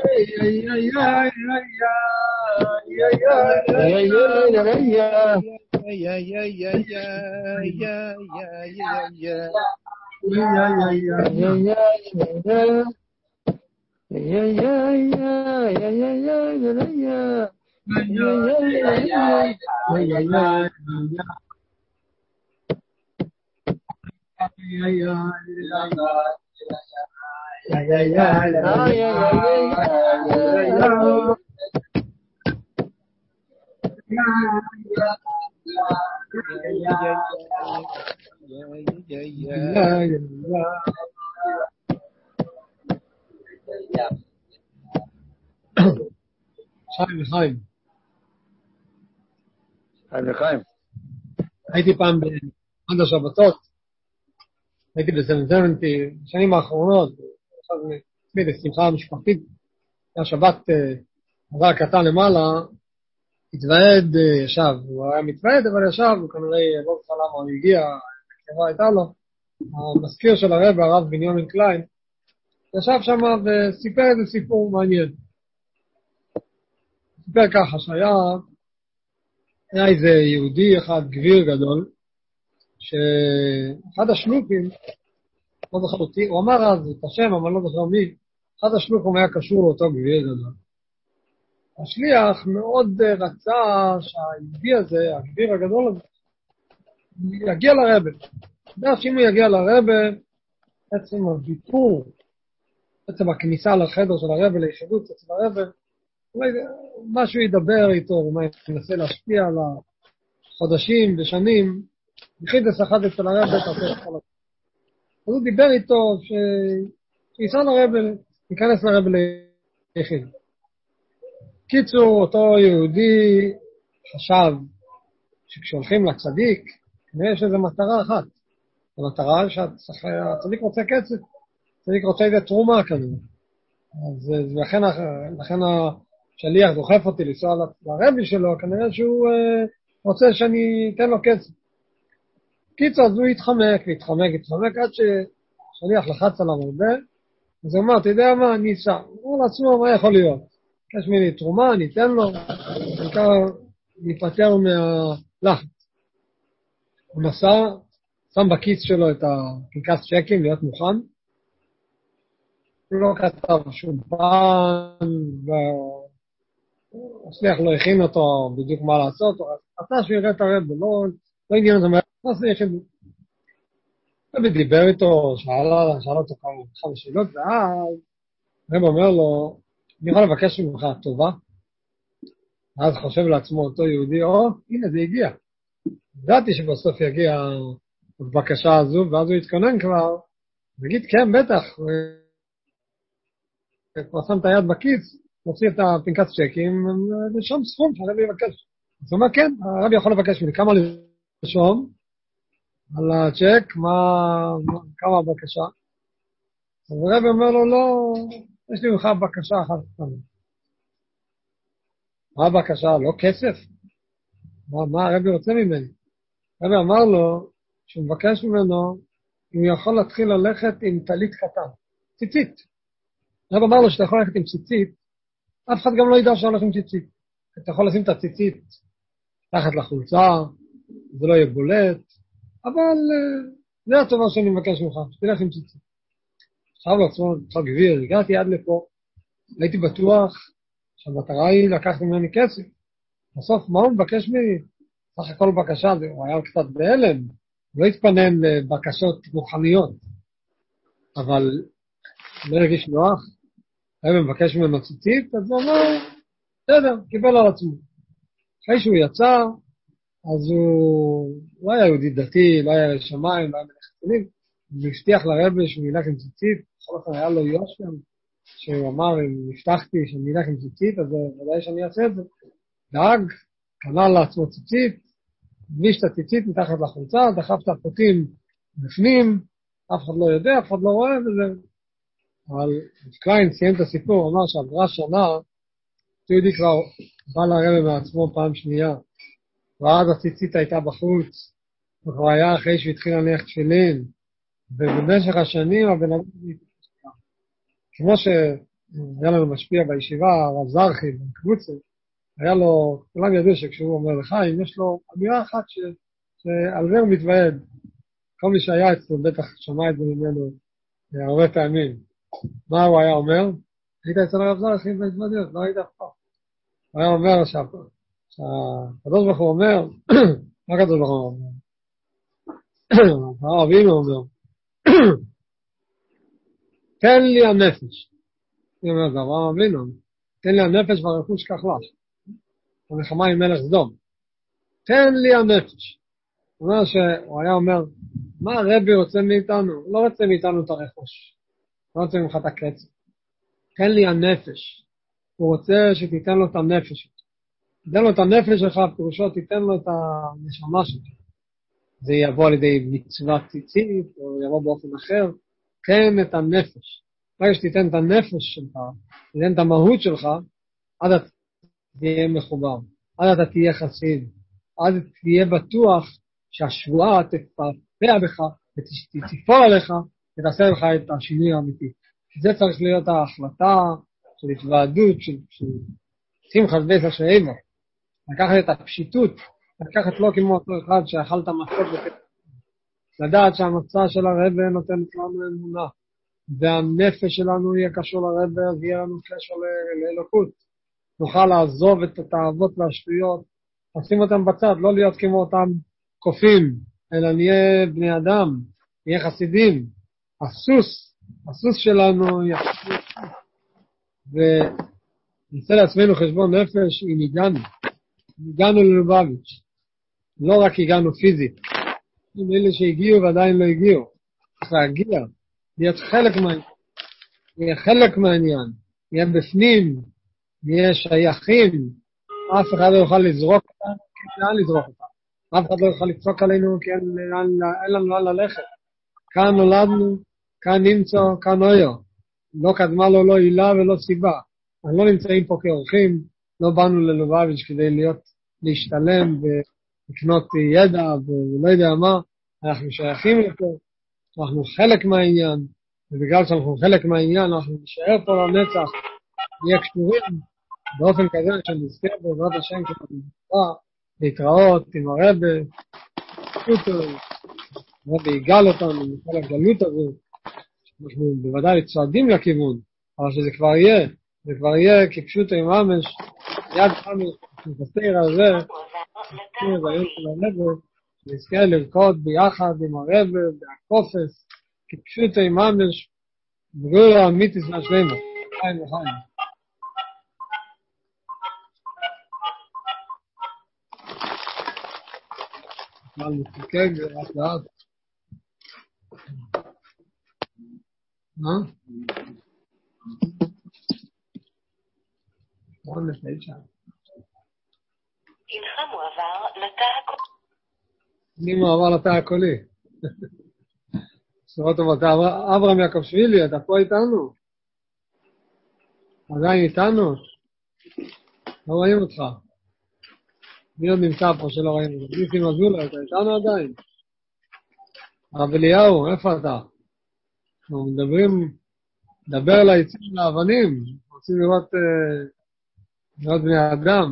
Speaker 2: חיים, חיים.
Speaker 3: חיים לחיים.
Speaker 2: הייתי פעם באחד השבתות, הייתי בסנזמנטי, בשנים האחרונות, עכשיו נצמי לשמחה המשפחתית, היה שבת, חזר קטן למעלה, התוועד, ישב, הוא היה מתוועד, אבל ישב, הוא כנראה לא זכר למה הוא הגיע, הקרבה הייתה לו, המזכיר של הרב, הרב בנימין קליין, ישב שם וסיפר איזה סיפור מעניין. סיפר ככה שהיה, היה איזה יהודי אחד, גביר גדול, שאחד השלוקים, לא זוכר אותי, הוא אמר אז את השם, אבל לא זוכר מי, אחד השלוקים היה קשור לאותו גביר גדול. השליח מאוד רצה שהיהודי הזה, הגביר הגדול הזה, יגיע לרבה. דרך שאם הוא יגיע לרבה, עצם הביטור, עצם הכניסה לחדר של הרבה, ליחידות אצל הרבה, אולי משהו ידבר איתו, אולי ינסה להשפיע על החודשים ושנים, יחיד לשחד אצל הרבה, תעשה את כל זה. אז הוא דיבר איתו שיסע לרבה, ייכנס לרבה ליחיד. קיצור, אותו יהודי חשב שכשהולכים לצדיק, יש איזו מטרה אחת. המטרה שהצדיק רוצה קצת, הצדיק רוצה איזה תרומה כנראה. אז לכן, לכן השליח דוחף אותי לנסוע לרבי שלו, כנראה שהוא רוצה שאני אתן לו קצת. קיצור, אז הוא התחמק, התחמק, התחמק, עד ששליח לחץ עליו הרבה, אז הוא אמר, אתה יודע מה, אני אסע. הוא לעצמו, מה יכול להיות? יש מיני תרומה, ניתן לו, בעיקר ניפטר מהלחץ. הוא נסע, שם בכיס שלו את הפנקס צ'קים, להיות מוכן. הוא לא כתב שום פעם, והשליח לא הכין אותו בדיוק מה לעשות, הוא עשה שהוא יראה את הרב, לא, לא עניין את זה, מה עושה יחיד? הרב דיבר איתו, שאל, שאל אותו כמה שאלות, ואז הרב אומר לו, אני יכול לבקש ממך טובה? אז חושב לעצמו אותו יהודי, או, הנה זה הגיע. ידעתי שבסוף יגיע הבקשה הזו, ואז הוא יתכונן כבר, נגיד, כן, בטח, כבר שם את היד בכיס, מוציא את הפנקס צ'קים, ושם סכום שהרבי יבקש. אז הוא אומר, כן, הרבי יכול לבקש ממני, כמה לשום על הצ'ק, מה, כמה הבקשה. אז הרבי אומר לו, לא, יש לי ממך בקשה אחת. מה הבקשה? לא כסף? מה, מה הרבי רוצה ממני? הרבי אמר לו, שהוא מבקש ממנו, אם הוא יכול להתחיל ללכת עם טלית קטן, ציצית. הרבי אמר לו שאתה יכול ללכת עם ציצית, אף אחד גם לא ידע שאתה הולך עם ציצית. אתה יכול לשים את הציצית תחת לחולצה, זה לא יהיה בולט, אבל זה הטובה שאני מבקש ממך, שתלך עם ציצית. עכשיו לעצמו, עכשיו גביר, הגעתי עד לפה, הייתי בטוח שהמטרה היא לקחת ממני כסף. בסוף, מה הוא מבקש ממני? סך הכל בקשה, הוא היה קצת בהלם, הוא לא התפנן לבקשות רוחניות, אבל לא הרגיש נוח, הוא מבקש ממנו ציצית, אז הוא אמר, בסדר, קיבל על עצמו. אחרי שהוא יצא, אז הוא לא היה יהודי דתי, לא היה שמיים, לא היה מלך חתולים, הוא הבטיח לרבי שהוא ילך עם ציצית, בכל אופן היה לו יושם, שהוא אמר, אם הבטחתי שאני ילך עם ציצית, אז ודאי שאני אעשה את זה. דאג, קנה לעצמו ציצית, הביש את הציצית מתחת לחולצה, דחף את הפותים בפנים, אף אחד לא יודע, אף אחד לא רואה, וזה אבל קליין סיים את הסיפור, אמר שעברה שנה, יהודי כבר בא לרבא בעצמו פעם שנייה, ואז הציצית הייתה בחוץ, וכבר היה אחרי שהוא התחיל להניח תפילין, ובמשך השנים הבן אדם כמו שהיה לנו משפיע בישיבה, הרב זרחי, בקבוצה, היה לו, כולם ידעו שכשהוא אומר לחיים, יש לו אמירה אחת ש, שעל זה הוא מתוועד. כל מי שהיה אצלו בטח שמע את זה ממנו הרבה פעמים. מה הוא היה אומר? היית אצל הרב זרחי בהתוועדות, לא היית אף פעם. הוא היה אומר שהקדוש ברוך הוא אומר, מה הקדוש ברוך הוא אומר? הרב אבינו אומר, תן לי הנפש. אני אומר, זה אברהם אבינו, תן לי הנפש והרכוש כך לך. המלחמה עם מלך סדום. תן לי הנפש. הוא אומר שהוא היה אומר, מה הרבי רוצה מאיתנו? הוא לא רוצה מאיתנו את הרכוש. הוא לא רוצה ממך את הקצב. תן לי הנפש. הוא רוצה שתיתן לו את הנפש. תיתן לו את הנפש שלך, פירושו תיתן לו את הנשמה שלך. זה יבוא על ידי מצוות ציצית, או יבוא באופן אחר. תן את הנפש. רק שתיתן את הנפש שלך, תיתן את המהות שלך, עד אתה תהיה מחובר, עד אתה תהיה חסיד, עד תהיה בטוח שהשבועה תפעפע בך, ותפעול עליך, ותעשה לך את השינוי האמיתי. זה צריך להיות ההחלטה של התוועדות, של שמחת בית השעימה. לקחת את הפשיטות, לקחת לא כמו אותו אחד שאכלת מצות בפתח. לדעת שהמצע של הרב נותנת לנו אמונה, והנפש שלנו יהיה קשור לרב, ויהיה לנו קשר לאלוקות. נוכל לעזוב את התאוות והשטויות, לשים אותם בצד, לא להיות כמו אותם קופים, אלא נהיה בני אדם, נהיה חסידים. הסוס, הסוס שלנו יהיה חסיד. ונעשה לעצמנו חשבון נפש אם הגענו. אם הגענו ללובביץ', לא רק הגענו פיזית. עם אלה שהגיעו ועדיין לא הגיעו. צריך להגיע, להיות חלק מהעניין. נהיה חלק מהעניין. נהיה בפנים, נהיה שייכים. אף אחד לא יוכל לזרוק אותנו, כי לאן לזרוק אותנו. אף אחד לא יוכל לצחוק עלינו, כי אין, אין, אין לנו לאן ללכת. כאן נולדנו, כאן נמצא, כאן אויו. לא קדמה לו לא עילה ולא סיבה. אנחנו לא נמצאים פה כאורחים, לא באנו ללובביץ' כדי להיות, להשתלם ולקנות ידע ולא יודע מה. אנחנו שייכים לפה, אנחנו חלק מהעניין, ובגלל שאנחנו חלק מהעניין, אנחנו נשאר פה לנצח, נהיה קשורים באופן כזה שנזכה בעזרת השם כמובן, להתראות עם הרבי, הרבי יגאל אותנו מכל הגלות הזו, אנחנו בוודאי צועדים לכיוון, אבל שזה כבר יהיה, זה כבר יהיה כפשוט עם ממש, יד ממש, נפסיר על זה, נפסיר ביום של הרבי, נזכה לרקוד ביחד עם הרבי, בהקופס, כפשוט עם ממש, ברור האמיתיס מהשלמה, חיים וחיים. אבל מסתכל רק לאט. מה? שמונה תשע.
Speaker 5: הנך מועבר לתא הקולי.
Speaker 2: אני מועבר לתא הקולי. שרות טובות, אברהם יעקב שבילי, אתה פה איתנו? עדיין איתנו? לא רואים אותך. מי עוד נמצא פה שלא רואים אותך? ניסים אזולאי, אתה איתנו עדיין? הרב אליהו, איפה אתה? אנחנו מדברים, דבר על היצים לאבנים, רוצים לראות, לראות בני אדם.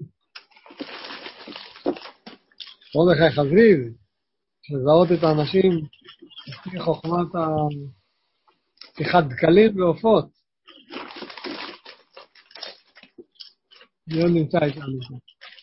Speaker 2: מרדכי חזריז, לזהות את האנשים, לפי חוכמת פתיחת דקלים ועופות. מי עוד נמצא איתנו פה?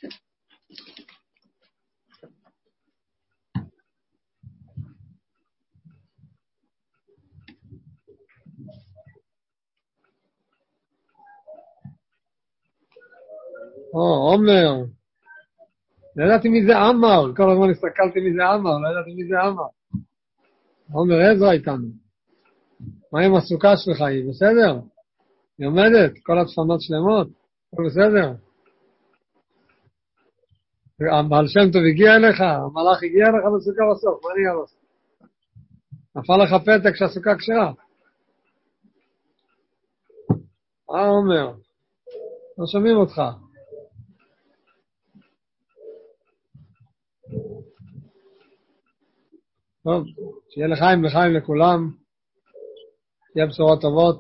Speaker 2: או, עומר. לא ידעתי מי זה אמר, כל הזמן הסתכלתי מי זה אמר, לא ידעתי מי זה אמר. עומר עזרא איתנו. מה עם הסוכה שלך, היא בסדר? היא עומדת? כל הצפנות שלמות? הכל בסדר? הבעל שם טוב הגיע אליך? המלאך הגיע אליך בסוכה בסוף? מה נהיה בסוף? נפל לך פתק שהסוכה כשרה? מה אומר? לא שומעים אותך. טוב, שיהיה לחיים לחיים לכולם, שיהיה בשורות טובות,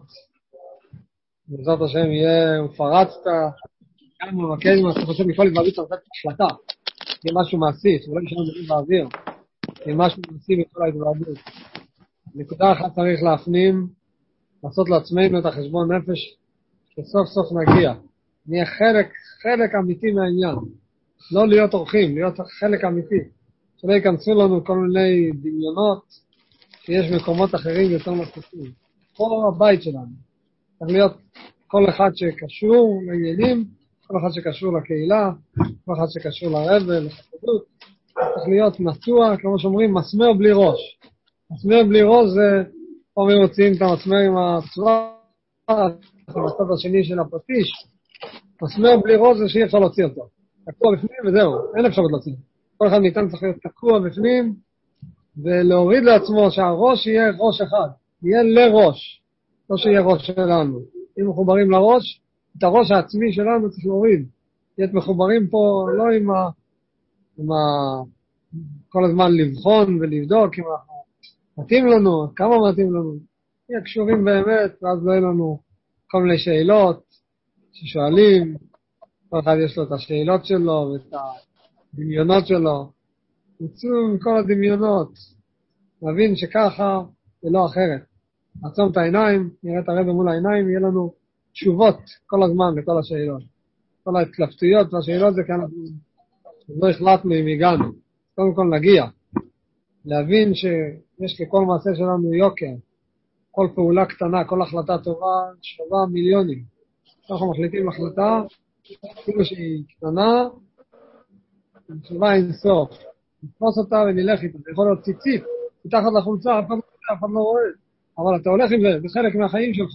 Speaker 2: בעזרת השם יהיה, ופרצת, גם במקד, אם אתה חושב מכל התוועדות, אתה רוצה החלטה, יהיה משהו מעשי, שלא ישאר דברים באוויר, יהיה משהו מעשי בכל ההתוועדות. נקודה אחת צריך להפנים, לעשות לעצמנו את החשבון נפש, שסוף סוף נגיע, נהיה חלק, חלק אמיתי מהעניין, לא להיות אורחים, להיות חלק אמיתי, שלא ייכנסו לנו כל מיני דמיונות, שיש מקומות אחרים יותר נוספים. פה הבית שלנו, צריך להיות כל אחד שקשור לעניינים, כל אחד שקשור לקהילה, כל אחד שקשור לרבל, לחסידות, צריך להיות נטוע, כמו שאומרים, מסמר בלי ראש. מסמר בלי ראש זה, פה מוצאים את המסמר עם הצבא, עם הצד השני של הפטיש, מסמר בלי ראש זה שאי אפשר להוציא אותו. תקוע בפנים וזהו, אין אפשרות להוציא. כל אחד מאיתנו צריך להיות תקוע בפנים, ולהוריד לעצמו שהראש יהיה ראש אחד, יהיה לראש, לא שיהיה ראש שלנו. אם מחוברים לראש, את הראש העצמי שלנו צריך להוריד. להיות מחוברים פה לא עם ה... עם ה... כל הזמן לבחון ולבדוק אם אנחנו מתאים לנו, כמה מתאים לנו. נהיה קשורים באמת, ואז לא יהיה לנו כל מיני שאלות ששואלים, כל אחד יש לו את השאלות שלו ואת הדמיונות שלו. נצאו עם כל הדמיונות, להבין שככה ולא אחרת. נעצום את העיניים, נראה את הרב מול העיניים, יהיה לנו תשובות כל הזמן לכל השאלות. כל ההתלבטויות והשאלות זה כי אנחנו לא החלטנו אם הגענו. קודם כל נגיע. להבין שיש לכל מעשה שלנו יוקר. כל פעולה קטנה, כל החלטה טובה, שווה מיליונים. אנחנו מחליטים החלטה, אפילו שהיא קטנה, שווה אינסוף. נתפוס אותה ונלך איתה. זה יכול להיות ציצית, מתחת לחולצה, אף אחד לא יודע, אף אחד לא רואה. אבל אתה הולך עם זה, זה חלק מהחיים שלך.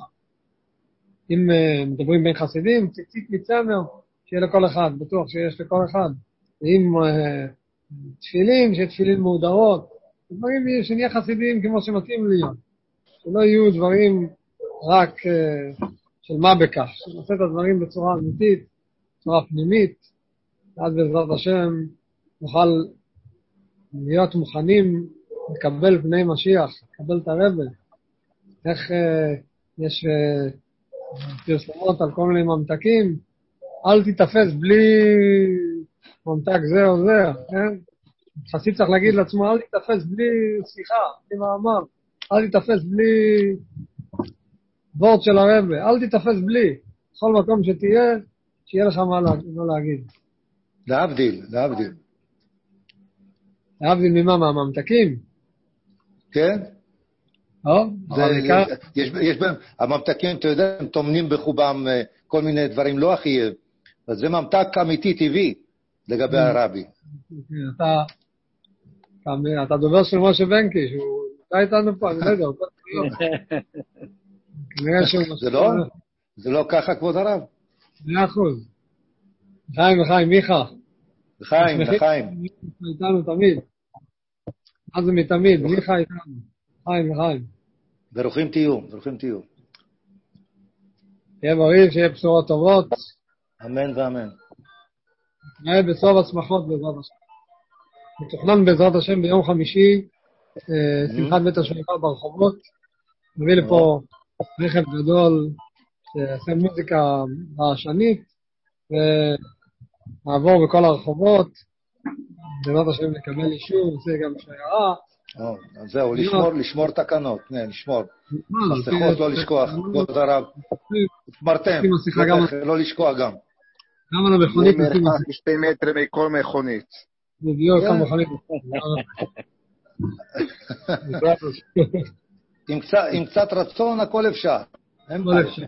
Speaker 2: אם uh, מדברים בין חסידים, ציצית מצמר, שיהיה לכל אחד, בטוח שיש לכל אחד. ואם uh, תפילין, שיהיה תפילין מהודרות, דברים שנהיה חסידים כמו שמתאים להיות. שלא יהיו דברים רק uh, של מה בכך, שנעשה את הדברים בצורה אמיתית, בצורה פנימית, אז בעזרת השם נוכל להיות מוכנים לקבל פני משיח, לקבל את הרבל. איך uh, יש uh, פרסומות על כל מיני ממתקים, אל תתאפס בלי ממתק זה או זה, כן? חסיד צריך להגיד לעצמו, אל תתאפס בלי שיחה, בלי מאמר, אל תתאפס בלי וורט של הרבל, אל תתאפס בלי, בכל מקום שתהיה, שיהיה לך מה להגיד.
Speaker 6: להבדיל, להבדיל.
Speaker 2: להבדיל ממה, מהממתקים?
Speaker 6: כן.
Speaker 2: זה,
Speaker 6: יש, יש בהם, הממתקים, אתה יודע, הם תומנים בחובם כל מיני דברים לא הכי, אז זה ממתק אמיתי טבעי לגבי הרבי.
Speaker 2: אתה, אתה, אתה דובר של משה בנקי, שהוא אתה איתנו פה, אני לא יודע,
Speaker 6: זה לא, זה לא ככה כבוד הרב.
Speaker 2: מאה אחוז. לחיים, לחיים, מיכה.
Speaker 6: לחיים, לחיים.
Speaker 2: איתנו תמיד. מה זה מתמיד, מיכה איתנו. לחיים, לחיים.
Speaker 6: ברוכים תהיו, ברוכים תהיו.
Speaker 2: תהיה בריא, שיהיה בשורות טובות.
Speaker 6: אמן ואמן.
Speaker 2: נהיה בסוף השמחות בעזרת השם. מתוכנן בעזרת השם ביום חמישי, שמחת בית השופר ברחובות. נביא לפה רכב גדול שעושה מוזיקה רעשנית, ונעבור בכל הרחובות. בעזרת השם נקבל אישור, נעשה גם שיירה.
Speaker 6: זהו, לשמור תקנות, לשמור. מסכות לא לשכוח, כבוד הרב. תמרתם, לא לשכוח גם.
Speaker 2: גם על המכונית.
Speaker 4: שתי מטר מכל מכונית.
Speaker 2: בדיוק, כל מכונית.
Speaker 6: עם קצת רצון, הכל אפשר.
Speaker 2: הכל אפשר.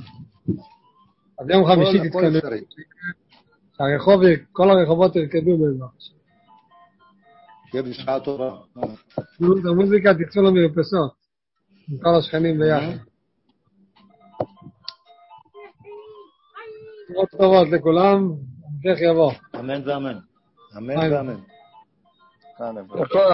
Speaker 2: אז יום חמישי תתקדמו. שהרחוב, כל הרחובות ירקדו בעזרת.
Speaker 6: שיהיה בשעה טובה.
Speaker 2: תנו את המוזיקה, תצאו למרפסות. עם כל השכנים ביחד. תשובות טובות לכולם, המשך יבוא.
Speaker 6: אמן ואמן. אמן ואמן.